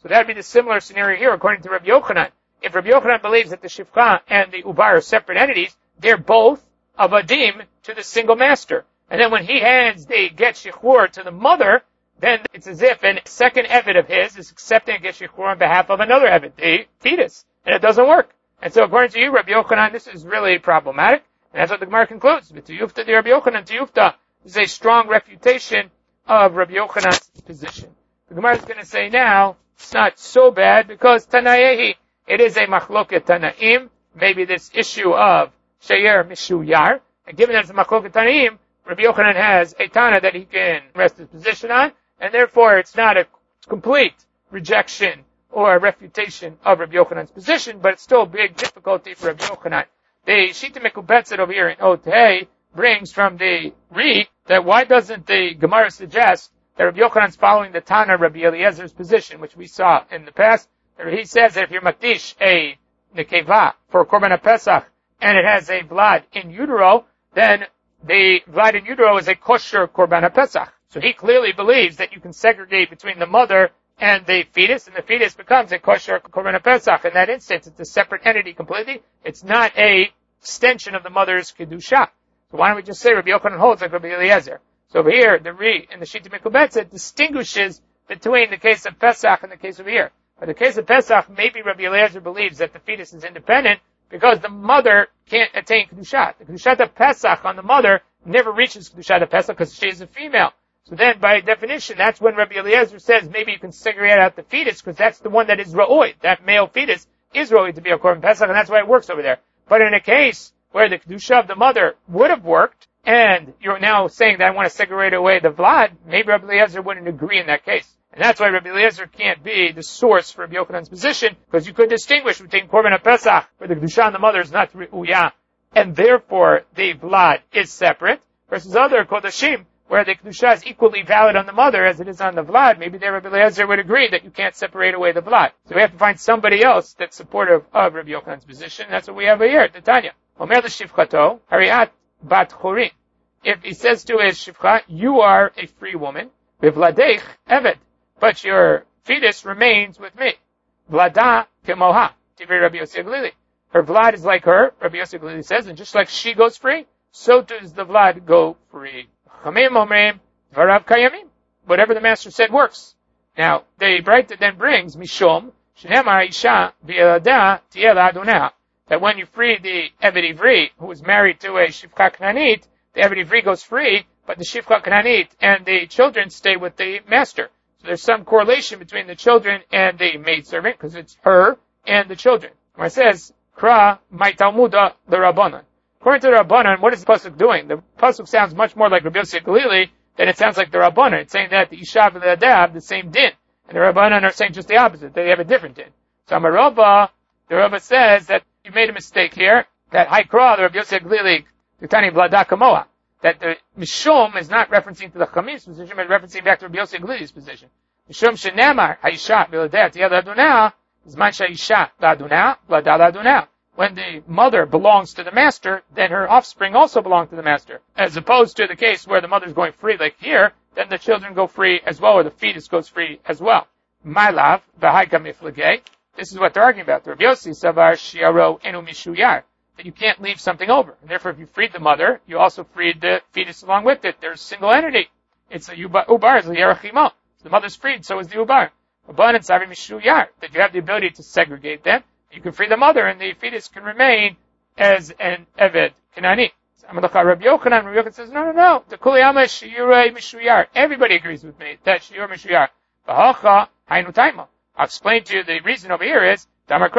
So that would be the similar scenario here according to Rabbi Yochanan. If Rabbi Yochanan believes that the Shifcha and the Ubar are separate entities, they're both avadim to the single master. And then when he hands the get shichur to the mother, then it's as if a second Eved of his is accepting a get shichur on behalf of another Eved, the fetus. And it doesn't work. And so according to you, Rabbi Yochanan, this is really problematic. And that's what the Gemara concludes. But Tiyufta the Rabbi Yochanan, Tiyufta is a strong refutation of Rabbi Yochanan's position. The Gemara is going to say now, it's not so bad because Tanayehi, it is a machloket Tanaim, maybe this issue of Sheyer Mishuyar. And given that it's a machloket Tanaim, Rabbi Yochanan has a Tana that he can rest his position on, and therefore it's not a complete rejection or a refutation of Rabbi Yochanan's position, but it's still a big difficulty for Rabbi Yochanan. The Shita Mekubetzet over here in Otei brings from the Ri that why doesn't the Gemara suggest that Rabbi Yochanan's following the Tana Rabbi Eliezer's position, which we saw in the past. He says that if you're makdish a nekeva for Korban HaPesach and it has a vlad in utero, then the vlad in utero is a kosher Korban HaPesach. So he clearly believes that you can segregate between the mother and the fetus, and the fetus becomes a kosher Korban HaPesach. In that instance, it's a separate entity completely. It's not a extension of the mother's kedusha. So why don't we just say Rabbi Yochanan holds like Rabbi Eliezer? So over here, the Ri in the Shita Mekubetzet distinguishes between the case of Pesach and the case of here. But the case of Pesach, maybe Rabbi Eliezer believes that the fetus is independent because the mother can't attain Kedushat. The Kedushat of Pesach on the mother never reaches Kedushat of Pesach because she is a female. So then, by definition, that's when Rabbi Eliezer says maybe you can segregate out the fetus because that's the one that is Ra'oi. That male fetus is Ra'oi to be a Korban Pesach, and that's why it works over there. But in a case where the Kedusha of the mother would have worked, and you're now saying that I want to segregate away the Vlad, maybe Rabbi Eliezer wouldn't agree in that case. And that's why Rabbi Eliezer can't be the source for Rabbi Yochanan's position, because you could distinguish between Korban HaPesach, where the Kedusha on the mother is not Re'uyah, and therefore the Vlad is separate, versus other Kodashim, where the Kedusha is equally valid on the mother as it is on the Vlad. Maybe there Rabbi Eliezer would agree that you can't separate away the Vlad. So we have to find somebody else that's supportive of Rabbi Yochanan's position. That's what we have here at the Tanya. Omer l'shivchato, hariat bat chorin. If he says to his shivcha, you are a free woman, v'vladeich eved, but your fetus remains with me. Vlada kemoha, tivri Rabbi Yossi Glili. Her vlad is like her, Rabbi Yossi Glili says, and just like she goes free, so does the vlad go free. Chamim omrim, dvarav kayamim. Whatever the master said works. Now, the Braita then brings, mishom, shenemar isha v'yelada tiela adonah. That when you free the Eved Ivri, who is married to a Shifcha Knanit, the Eved Ivri goes free, but the Shifcha Knanit and the children stay with the master. So there's some correlation between the children and the maidservant, because it's her and the children. Where it says, Kra my Talmuda the Rabbanan. According to the Rabbanan, what is the Pasuk doing? The Pasuk sounds much more like Rabbi Yossi Galili than it sounds like the Rabbanan. It's saying that the Isha and the Adah have the same din. And the Rabbanan are saying just the opposite. They have a different din. So Amarava, the Rava says that you made a mistake here, that Haikra, the Rabbi Yossi Glili, the Tani Vlada Kamoa, that the Mishum is not referencing to the Chamim's position, but referencing back to Rabbi Yossi Glili's position. Mishum Shenamar, Haisha, Viladeh, Tiyad Adunah, is Mancha Isha, Ladunah, Vlada Ladunah. When the mother belongs to the master, then her offspring also belong to the master. As opposed to the case where the mother's going free, like here, then the children go free as well, or the fetus goes free as well. My love, V'haika Miflegei. This is what they're arguing about. The Rabbi Yossi Savar Shiaro Enu Mishuyar. That you can't leave something over. And therefore, if you freed the mother, you also freed the fetus along with it. There's a single entity. It's a ubar, ubar is a yerachimo. So the mother's freed, so is the ubar. Abundant Savar Mishuyar. That you have the ability to segregate them. You can free the mother, and the fetus can remain as an Eved Kanani. Rabbi Yochanan, Rabbi Yochanan says, no, no, no. The Kuliyama Shiurei Mishuyar. Everybody agrees with me that Shiur Mishuyar. V'hacha Hainu Taima. I'll explain to you the reason over here is it's a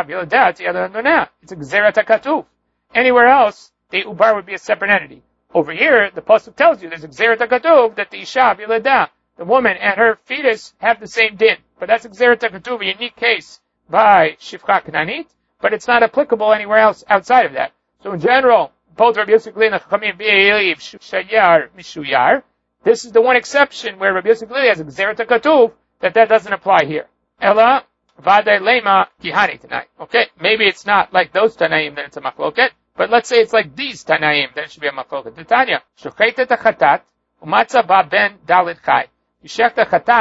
Gzerat HaKatuv. Anywhere else, the Ubar would be a separate entity. Over here, the Pasuk tells you there's a Gzerat HaKatuv that the Isha V'yeledah, the woman and her fetus have the same din. But that's a Gzerat HaKatuv, a unique case by Shifcha Knanit, but it's not applicable anywhere else outside of that. So in general, both Rabbi Yossi Glili and Chachamim believe Shayar Mishuyar. This is the one exception where Rabbi Yossi Glili has a Gzerat HaKatuv that that doesn't apply here. Ella Vade Lema Kihani tonight. Okay, maybe it's not like those Tanaim that it's a machloket, but let's say it's like these Tanaim that it should be a machloket. Titania, Shochet et Chatat, Umatza Ba Ben Dalit Chai. You shech the Chatat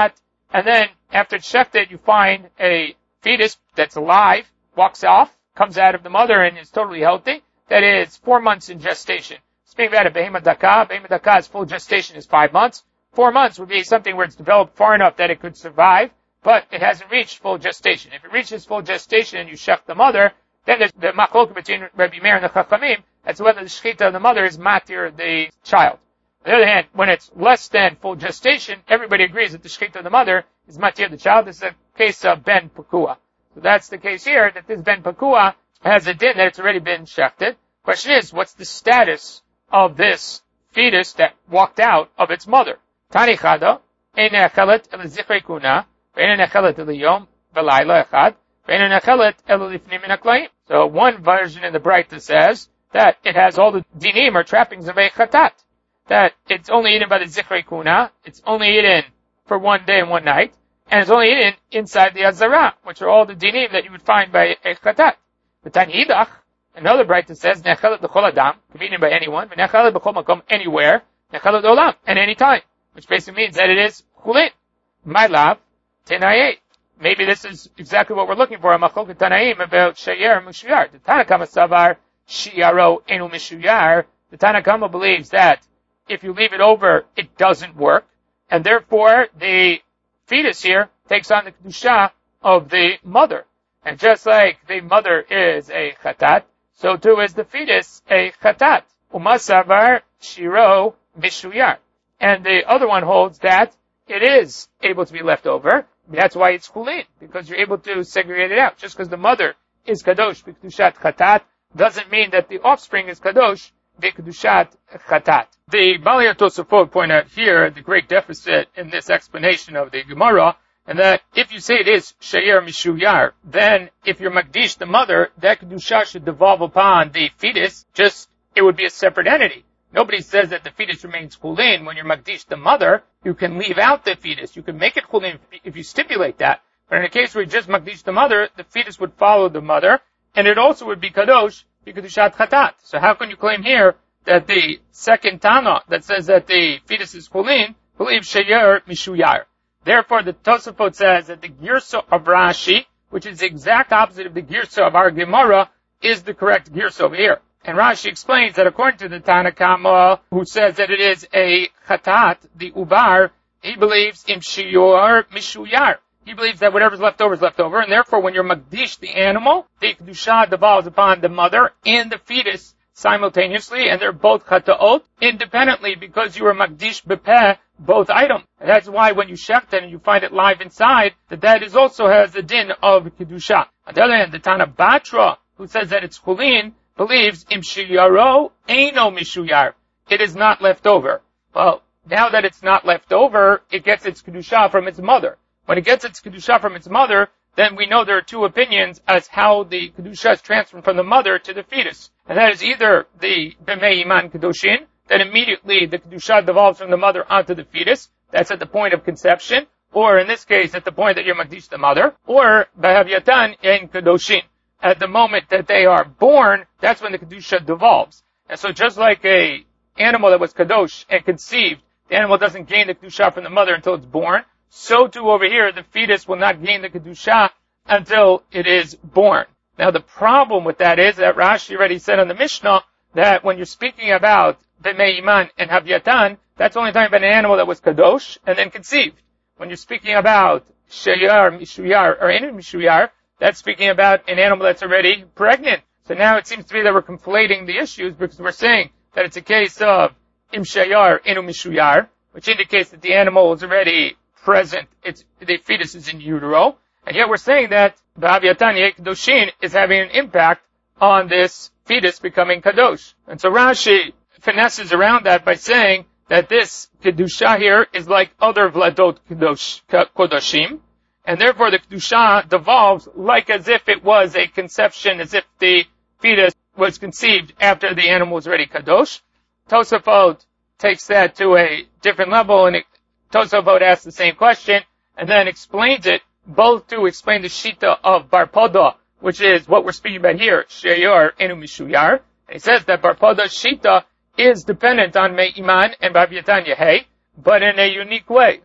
and then after it's shechted, you find a fetus that's alive, walks off, comes out of the mother and is totally healthy, that is four months in gestation. Speaking about a behemah dakah, behemah dakah's full gestation is five months. Four months would be something where it's developed far enough that it could survive, but it hasn't reached full gestation. If it reaches full gestation and you shech the mother, then there's the machlok between Rabbi Meir and the Chachamim as to whether the shechita of the mother is matir the child. On the other hand, when it's less than full gestation, everybody agrees that the shechita of the mother is matir the child. This is a case of ben pakua. So that's the case here, that this ben pakua has a din that it's already been shechted. Question is, what's the status of this fetus that walked out of its mother? Tani chada, ein nechelet el zichrei kuna, ve'ein nechelet el yom v'layla echad, ve'ein nechelet el lifnim min haklayim. So one version in the Braita says that it has all the dinim or trappings of a chatat. That it's only eaten by the zichrei kuna, it's only eaten for one day and one night, and it's only eaten inside the azara, which are all the dinim that you would find by a chatat. The Tani Hidach, another Braita says, nechelet l'chol adam, can be eaten by anyone, nechelet b'chol makom, anywhere, nechelet olam, at any time, which basically means that it is chulin. My love, tenayeh. Maybe this is exactly what we're looking for, a machlok tanaim about shayer and mishuyar. The Tanakama savar, shiaro enu mishuyar. The Tanakama believes that if you leave it over, it doesn't work, and therefore the fetus here takes on the kedusha of the mother. And just like the mother is a chatat, so too is the fetus a chatat. Umasavar shiro mishuyar. And the other one holds that it is able to be left over. That's why it's chulin, because you're able to segregate it out. Just because the mother is kadosh b'kedushat chatat doesn't mean that the offspring is kadosh b'kedushat chatat. The Balei Tosafot point out here the great deficit in this explanation of the Gemara, and that if you say it is shayer mishuyar, then if you're makdish the mother, that kedusha should devolve upon the fetus. Just it would be a separate entity. Nobody says that the fetus remains chulin when you're makdish the mother. You can leave out the fetus. You can make it chulin if you stipulate that. But in a case where you just makdish the mother, the fetus would follow the mother, and it also would be kadosh b'kedushat chatat. So how can you claim here that the second Tana that says that the fetus is chulin believes shayer mishuyar? Therefore, the Tosafot says that the girsa of Rashi, which is the exact opposite of the girsa of our Gemara, is the correct girsa over here. And Rashi explains that according to the Tanakama, who says that it is a chatat, the ubar, he believes im shiyor mishuyar. He believes that whatever's left over is left over, and therefore when you're magdish the animal, the kedusha devolves upon the mother and the fetus simultaneously, and they're both chataot independently because you are magdish bepeh both items. And that's why when you shech it and you find it live inside, that that is also has the din of kedusha. On the other hand, the Tana Batra, who says that it's chulin, believes im shiyaro eino mishuyar. It is not left over. Well, now that it's not left over, it gets its kedusha from its mother. When it gets its kedusha from its mother, then we know there are two opinions as how the kedusha is transferred from the mother to the fetus. And that is either the b'mei iman kedushin, that immediately the kedusha devolves from the mother onto the fetus. That's at the point of conception, or in this case, at the point that you're magdish the mother, or b'havyatan en kedushin. At the moment that they are born, that's when the kedusha devolves. And so just like a animal that was kadosh and conceived, the animal doesn't gain the kedusha from the mother until it's born, so too over here, the fetus will not gain the kedusha until it is born. Now the problem with that is that Rashi already said in the Mishnah that when you're speaking about b'mei iman and havyatan, that's only talking about an animal that was kadosh and then conceived. When you're speaking about sheyar, mishuyar, or enu mishuyar, that's speaking about an animal that's already pregnant. So now it seems to be that we're conflating the issues because we're saying that it's a case of im sheyar, enu mishuyar, which indicates that the animal is already present. It's, the fetus is in utero. And yet we're saying that b'havyatan yekdoshin is having an impact on this fetus becoming kadosh. And so Rashi finesses around that by saying that this kedusha here is like other vladot kadosh, kodoshim, and therefore the kedusha devolves like as if it was a conception, as if the fetus was conceived after the animal was already kadosh. Tosafot takes that to a different level, and it, Tosafot asks the same question, and then explains it, both to explain the shita of Bar Pada, which is what we're speaking about here, sheyor enu mishuyar. And he says that Bar Pada's shita is dependent on Mei Iman and B'havyatan Yehei, but in a unique way.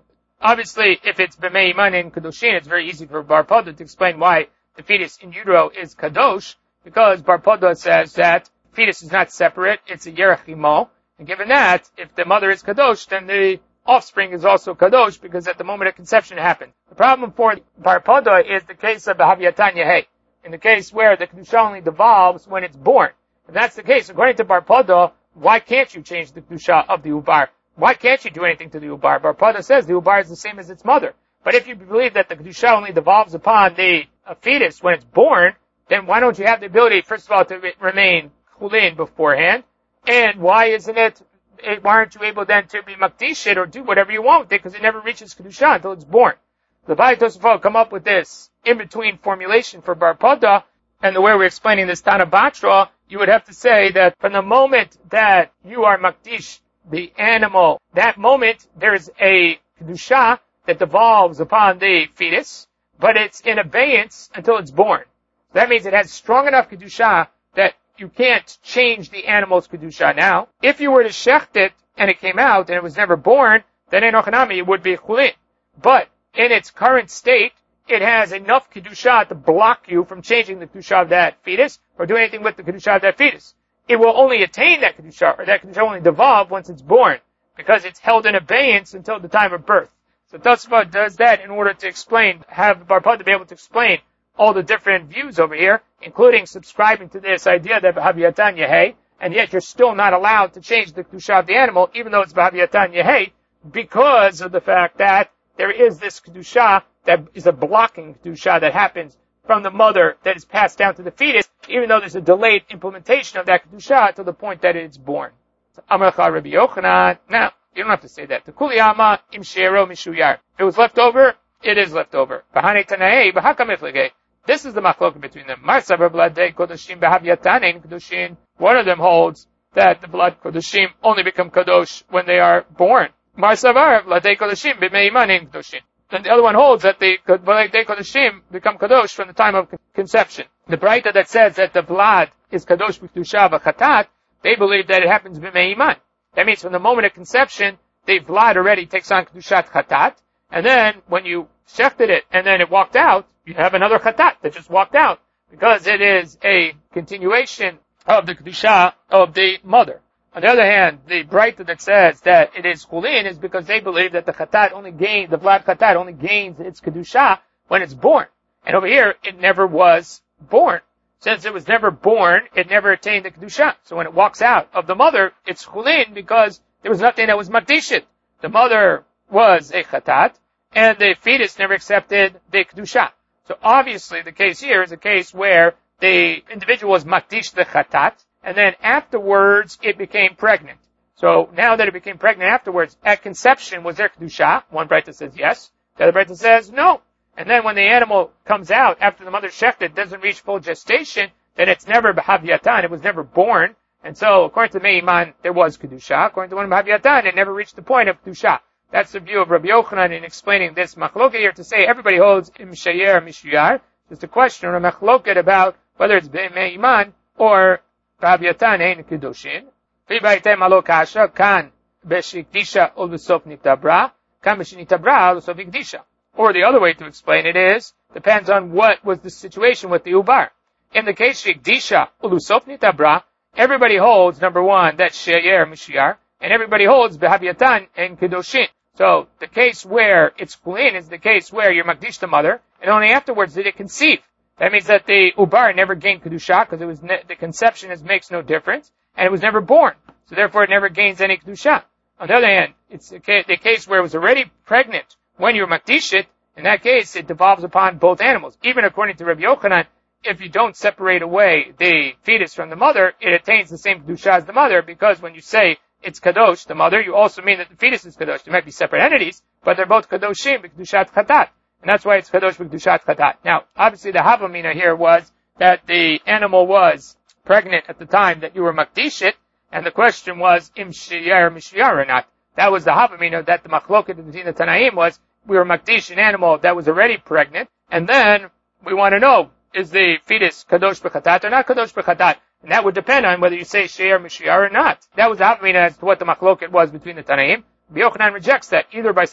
obviously, if it's b'mei iman and kadoshin, it's very easy for Bar Pada to explain why the fetus in utero is kadosh, because Bar Pada says that fetus is not separate, it's a yerech imo, and given that, if the mother is kadosh, then the offspring is also kadosh, because at the moment of conception it happened. The problem for Bar Pada is the case of the Havyatan Yehei, in the case where the kedusha only devolves when it's born. If that's the case, according to Bar Pada, why can't you change the kedusha of the ubar? Why can't you do anything to the ubar? Bar Pada says the ubar is the same as its mother. But if you believe that the kedusha only devolves upon the uh, fetus when it's born, then why don't you have the ability, first of all, to re- remain chulin beforehand? And why isn't it, it, why aren't you able then to be makdishit or do whatever you want with it, because it never reaches kedusha until it's born? The Beit Tosafot come up with this in-between formulation for Bar Pada, and the way we're explaining this Tana Batra, you would have to say that from the moment that you are makdish the animal, that moment there's a kedusha that devolves upon the fetus, but it's in abeyance until it's born. That means it has strong enough kedusha that you can't change the animal's kedusha now. If you were to shecht it and it came out and it was never born, then enochanami it would be chulin. But in its current state, it has enough kedusha to block you from changing the kedusha of that fetus or doing anything with the kedusha of that fetus. It will only attain that kedusha, or that kedusha will only devolve once it's born, because it's held in abeyance until the time of birth. So Tosafot does that in order to explain, have Bar Pada be able to explain all the different views over here, including subscribing to this idea that B'Havyatan Yehei, and yet you're still not allowed to change the kedusha of the animal, even though it's B'Havyatan Yehei, because of the fact that there is this kedusha that is a blocking kedusha that happens from the mother that is passed down to the fetus, even though there's a delayed implementation of that kedusha to the point that it's born. Amarcha Rabbi Yochanan. Now, you don't have to say that. The kuliyama im she'ero mishuyar. If it was left over, it is left over. Bahane tanaei b'hakamiflege. This is the machloket between them. Mar savar bladei kodoshim b'havyatan ein kedushin. One of them holds that the blood kodoshim only become kadosh when they are born. Mar savar bladei kodoshim b'mei iman ein kedushin. And the other one holds that the bladei kodoshim become kadosh from the time of conception. The Braita that says that the vlad is kadosh b'kedusha v'chatat, they believe that it happens b'mei iman. That means from the moment of conception, the vlad already takes on kedushat chatat, and then when you shechted it and then it walked out, you have another chatat that just walked out, because it is a continuation of the kedusha of the mother. On the other hand, the Braita that says that it is chulin is because they believe that the chatat only gains, the vlad chatat only gains its kedusha when it's born. And over here, it never was born. Since it was never born, it never attained the kedusha. So when it walks out of the mother, it's chulin because there was nothing that was makdishit. The mother was a chatat, and the fetus never accepted the kedusha. So obviously, the case here is a case where the individual was makdish the chatat, and then afterwards it became pregnant. So now that it became pregnant afterwards, at conception, was there kedusha? One Braita says yes. The other Braita says no. And then when the animal comes out after the mother shechted, doesn't reach full gestation, then it's never b'havyatan, it was never born. And so according to Meiman, there was kedusha. According to one b'havyatan, it never reached the point of kedusha. That's the view of Rabbi Yochanan in explaining this machloket here, to say everybody holds im sheyer mishuyar. There's a question or a machloket about whether it's Meiman or b'havyatan ein kedushin. V'baitem alo kasha kan b'shikdisha ol v'sof nitabra kan b'shinitabra ol v'sof ikdisha. Or the other way to explain it is, depends on what was the situation with the ubar. In the case shikdisha ulusop nitabra, everybody holds, number one, that sheyer mishiyar, and everybody holds b'havyatan and kedoshin. So the case where it's chulin is the case where you're makdish the mother, and only afterwards did it conceive. That means that the ubar never gained kedusha, because it was ne- the conception is, makes no difference, and it was never born. So therefore it never gains any kedusha. On the other hand, it's the case, the case where it was already pregnant when you're makdish it. In that case, it devolves upon both animals. Even according to Rabbi Yochanan, if you don't separate away the fetus from the mother, it attains the same kedusha as the mother, because when you say it's kadosh, the mother, you also mean that the fetus is kadosh. They might be separate entities, but they're both kadoshim b'kedushat chatat. And that's why it's kadosh b'kedushat chatat. Now, obviously the havamina here was that the animal was pregnant at the time that you were makdish it, and the question was, im shiyar mishiyar or not. That was the havamina, that the machloket between the Tanaim was, we were makdish an animal that was already pregnant, and then we want to know, is the fetus kadosh b'chatat or not kadosh b'chatat? And that would depend on whether you say she'er mishiyar or not. That was the havamina as to what the machloket was between the Tanaim. Yochanan rejects that, either by saying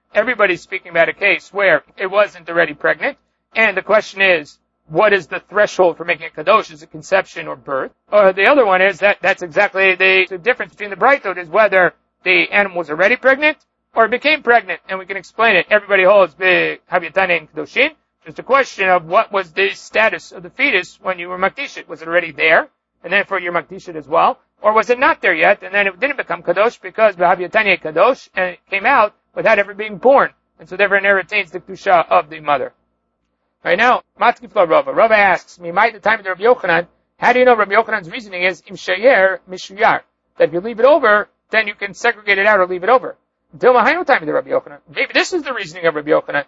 everybody's speaking about a case where it wasn't already pregnant, and the question is, what is the threshold for making a kadosh? Is it conception or birth? Or the other one is that that's exactly the, the difference between the braytot is whether the animal was already pregnant or became pregnant, and we can explain it. Everybody holds be habyatane and kadoshin. Just a question of what was the status of the fetus when you were makdishit. Was it already there, and therefore you're makdishit as well, or was it not there yet, and then it didn't become kadosh because behabyatane kadosh, and it came out without ever being born, and so therefore it never retains the kedusha of the mother. Right now, Matkifla Rava. Rava asks me, "My the time of the Rabbi Yochanan, how do you know Rabbi Yochanan's reasoning is im shayer mishuyar, that if you leave it over, then you can segregate it out or leave it over?" Dilma Hainu time of the Rabbi Yochanan. Maybe this is the reasoning of Rabbi Yochanan.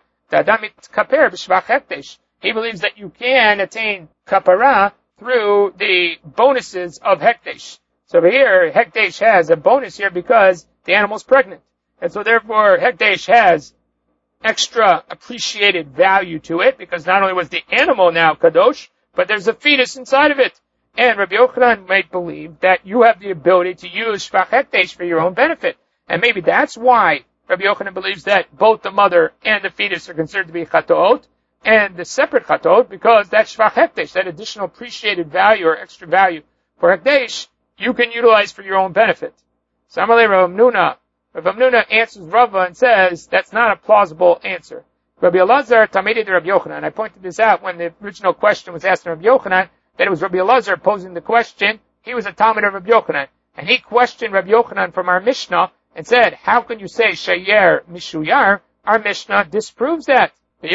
He believes that you can attain kapara through the bonuses of hekdesh. So over here, hekdesh has a bonus here because the animal's pregnant, and so therefore hekdesh has extra appreciated value to it, because not only was the animal now kadosh, but there's a fetus inside of it. And Rabbi Yochanan might believe that you have the ability to use shvach hekdesh for your own benefit. And maybe that's why Rabbi Yochanan believes that both the mother and the fetus are considered to be chatoot, and the separate chatoot, because that shvach hekdesh, that additional appreciated value or extra value for hekdesh, you can utilize for your own benefit. Samalei Rav Hamnuna. Rav Hamnuna answers Rava and says that's not a plausible answer. Rabbi Elazar Tamidi de Rabbi Yochanan. I pointed this out when the original question was asked to Rabbi Yochanan, that it was Rabbi Elazar posing the question. He was a Talmud of Rabbi Yochanan, and he questioned Rabbi Yochanan from our Mishnah and said, how can you say shayer mishuyar? Our Mishnah disproves that.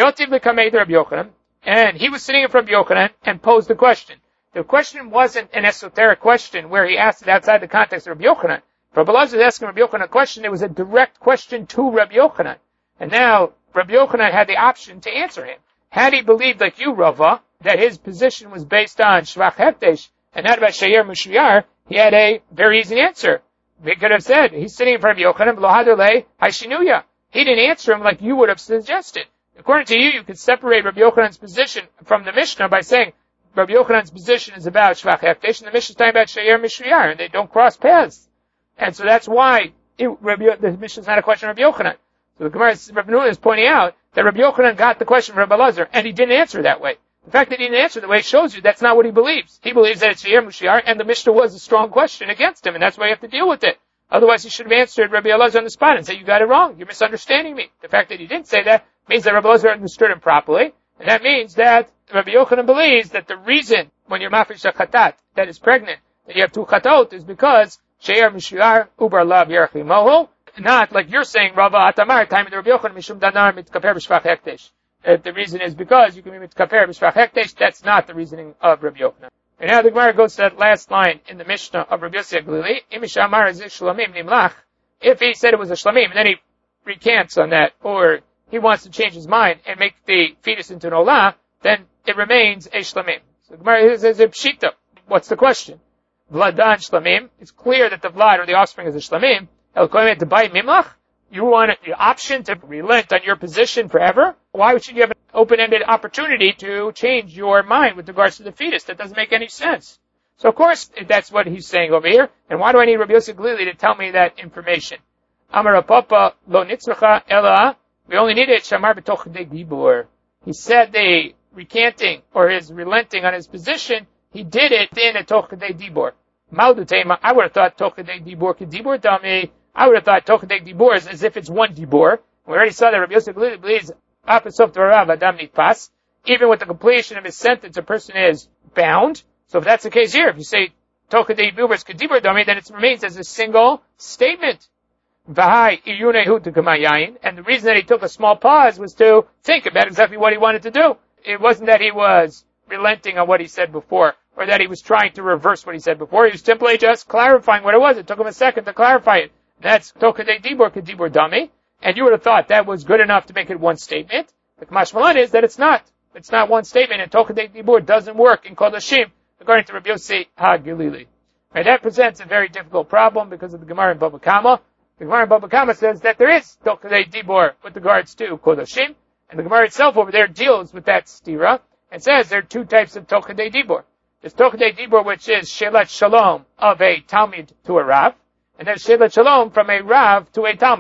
And he was sitting in front of Rabbi Yochanan and posed the question. The question wasn't an esoteric question where he asked it outside the context of Rabbi Yochanan. Rabbi Elazar was asking Rabbi Yochanan a question. It was a direct question to Rabbi Yochanan. And now Rabbi Yochanan had the option to answer him. Had he believed like you, Rava, that his position was based on shvach hekdesh and not about shayer mushuyar, he had a very easy answer. He could have said, he's sitting in front of Yochanan, v'lohadolei haishinuya. He didn't answer him like you would have suggested. According to you, you could separate Rabbi Yochanan's position from the Mishnah by saying Rabbi Yochanan's position is about shvach hekdesh and the Mishnah is talking about shayer mushuyar, and they don't cross paths. And so that's why it, Rabbi, the Mishnah is not a question of Rabbi Yochanan. So the Gemara, Rabbi Nuna is pointing out that Rabbi Yochanan got the question from Rabbi Elazar, and he didn't answer that way. The fact that he didn't answer that way shows you that's not what he believes. He believes that it's shayer mushuyar, and the Mishnah was a strong question against him, and that's why you have to deal with it. Otherwise, he should have answered Rabbi Elazar on the spot and said, you got it wrong. You're misunderstanding me. The fact that he didn't say that means that Rabbi Elazar understood him properly, and that means that Rabbi Yochanan believes that the reason when you're mafresh a chatat that is pregnant, that you have two chatot, is because shayer mishuyar ubar lav yerchi moho, not like you're saying, Rava Atamar, time of the Rabbi Yochanan, mishum danar mitkaper b'shvach hekdesh. The reason is because you can be mitkaper b'shvach hekdesh. That's not the reasoning of Rabbi Yochanan. And now the Gemara goes to that last line in the Mishnah of Rabbi Yossi Aglili, Imisha Amar is shlamim nimlach. If he said it was a shlamim, and then he recants on that, or he wants to change his mind and make the fetus into an olah, then it remains a shlamim. So the Gemara says a pshita. What's the question? Vladan shlamim. It's clear that the vlad or the offspring is a shlamim. El koymet to buy mimlach. You want the option to relent on your position forever? Why should you have an open-ended opportunity to change your mind with regards to the fetus? That doesn't make any sense. So of course, that's what he's saying over here. And why do I need Rabbi Yossi Glili to tell me that information? Amar Papa lo nitzracha ela. We only need it shamar b'toch de dibur. He said the recanting or his relenting on his position, he did it in a toch de dibur. Maldutema, I would have thought toch de dibur kedibur dami. I would have thought Tokadek Dibur is as if it's one Dibur. We already saw that Rabbi Yossi believes Apasof Dvarav Adam Nitpas. Even with the completion of his sentence, a person is bound. So if that's the case here, if you say Tokadek Dibur is Kedibur Dami, then it remains as a single statement. Vahai Iyunehu Tukamayayin. And the reason that he took a small pause was to think about exactly what he wanted to do. It wasn't that he was relenting on what he said before, or that he was trying to reverse what he said before. He was simply just clarifying what it was. It took him a second to clarify it. That's Tokadei Dibur Kedibur Dami, and you would have thought that was good enough to make it one statement. The Kamash Malan is that it's not. It's not one statement, and Tokadei Dibur doesn't work in Kodashim, according to Rabbi Yossi HaGilili. Right, that presents a very difficult problem because of the Gemara in Baba Kama. The Gemara in Baba Kama says that there is Tokadei Dibur with regards to Kodashim, and the Gemara itself over there deals with that stira, and says there are two types of Tokadei Dibur. There's Tokadei Dibur, which is Shelat Shalom of a Talmid to a Rav, and there's Shelat Shalom from a Rav to a Talmid.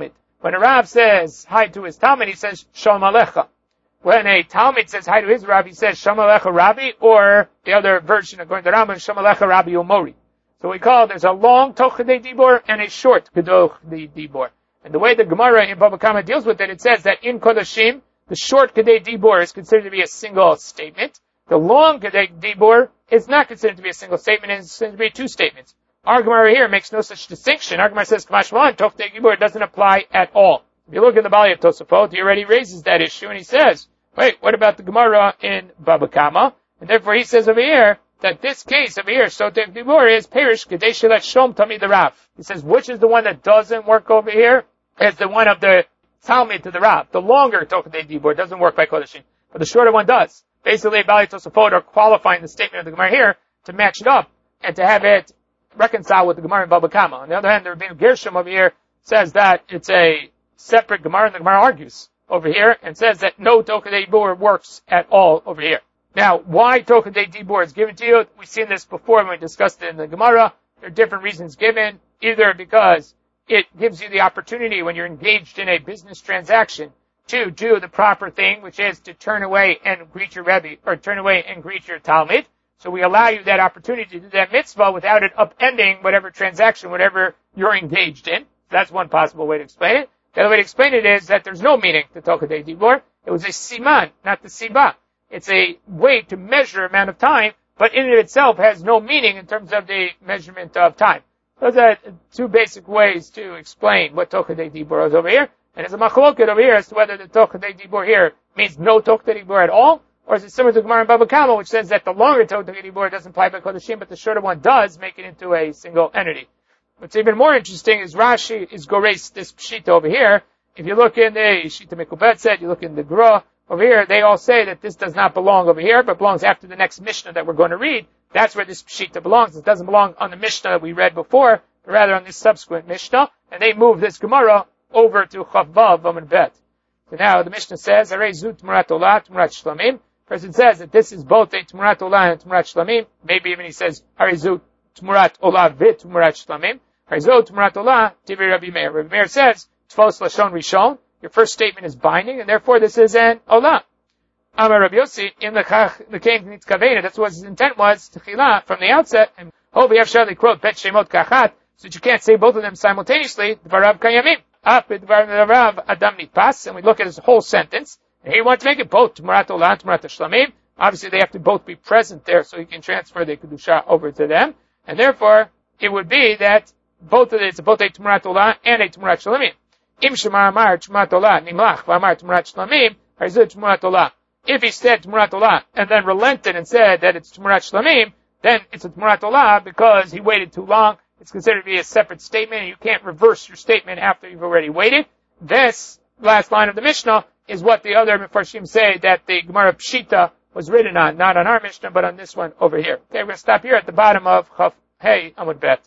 When a Rav says hi to his Talmud, he says Shalom Alecha. When a Talmud says hi to his Rav, he says Shalom Alecha Rabbi, or the other version according to Rambam, Shalom Alecha Rabbi Umori. So we call there's a long Toch Kedei Dibor and a short Kedei Dibor. And the way the Gemara in Baba Kama deals with it, it says that in Kodashim, the short Kedei Dibor is considered to be a single statement. The long Kedei Dibor is not considered to be a single statement, it's considered to be two statements. Our Gemara here makes no such distinction. Our Gemara says, Kamash Malan, Toch Kedei Dibor doesn't apply at all. If you look at the Bali of Tosafot, he already raises that issue, and he says, wait, what about the Gemara in Baba Kama? And therefore he says over here, that this case over here, so Toch Kedei Dibor is Perish Kedei Shelet Shom Tamid the Rav. He says, which is the one that doesn't work over here? It's the one of the Talmud to the Rav. The longer Toch Kedei Dibor doesn't work by Kodashim, but the shorter one does. Basically, Bali Tosafot are qualifying the statement of the Gemara here to match it up and to have it reconcile with the Gemara in Baba Kama. On the other hand, the Rabbeinu Gershom over here says that it's a separate Gemara, and the Gemara argues over here and says that no Toch Kedei Dibor works at all over here. Now, why Toch Kedei Dibor is given to you? We've seen this before when we discussed it in the Gemara. There are different reasons given, either because it gives you the opportunity when you're engaged in a business transaction to do the proper thing, which is to turn away and greet your Rebbe, or turn away and greet your Talmud. So we allow you that opportunity to do that mitzvah without it upending whatever transaction, whatever you're engaged in. That's one possible way to explain it. The other way to explain it is that there's no meaning to Toch Kedei Dibor. It was a siman, not the siba. It's a way to measure amount of time, but in and of itself has no meaning in terms of the measurement of time. Those are two basic ways to explain what Toch Kedei Dibor is over here. And there's a machloket over here as to whether the Toch Kedei Dibor here means no Toch Kedei Dibor at all, or is it similar to Gemara in Baba Kama, which says that the longer Toch Kedei Dibor doesn't apply by Kodashim, but the shorter one does, make it into a single entity. What's even more interesting is Rashi is Goreis this Pshita over here. If you look in the Shita Mikubet said, you look in the Gra, over here, they all say that this does not belong over here, but belongs after the next Mishnah that we're going to read. That's where this Pshita belongs. It doesn't belong on the Mishnah that we read before, but rather on this subsequent Mishnah. And they move this Gemara over to Chavvav Amud Bet. So now the Mishnah says, Arei Zu Tmurat Olah, Tmurat Shlamim. Person says that this is both a Tmurat Olah and Tmurat Shlamim. Maybe even he says, Arei Zu Tmurat Olah Vit Tmurat Shlamim. Arei Zu Tmurat Olah, Tivri Rabbi Meir. Rabbi Meir says, Tfos Lashon Rishon. Your first statement is binding, and therefore this is an Olah. Amar Rabbi Yossi, in the Kain Nitzkavena, that's what his intent was, Techila, from the outset, and Hovi Avshali quote, Bet Shemot Kachat, so that you can't say both of them simultaneously, Dvarav Kayamim, Up with Dvarav Adam Nitpas, and we look at his whole sentence, and he wants to make it both, Tmurat Olah, Tmurat Shlamim. Obviously they have to both be present there, so he can transfer the Kedusha over to them, and therefore, it would be that both of it, it's both a Tmurat Olah and a Tmurat Shlamim. Im Shema Amar Tmurat Olah, Nimlach, V'amar Tmurat Shlamim, Harzut Tmurat Olah. If he said Tmurat Olah and then relented and said that it's Tmurat Shlamim, then it's a Tmurat Olah because he waited too long. It's considered to be a separate statement, and you can't reverse your statement after you've already waited. This last line of the Mishnah is what the other Mefarshim say that the Gemara Pshita was written on, not on our Mishnah, but on this one over here. Okay, we're going to stop here at the bottom of Chaf Hey Amud Bet.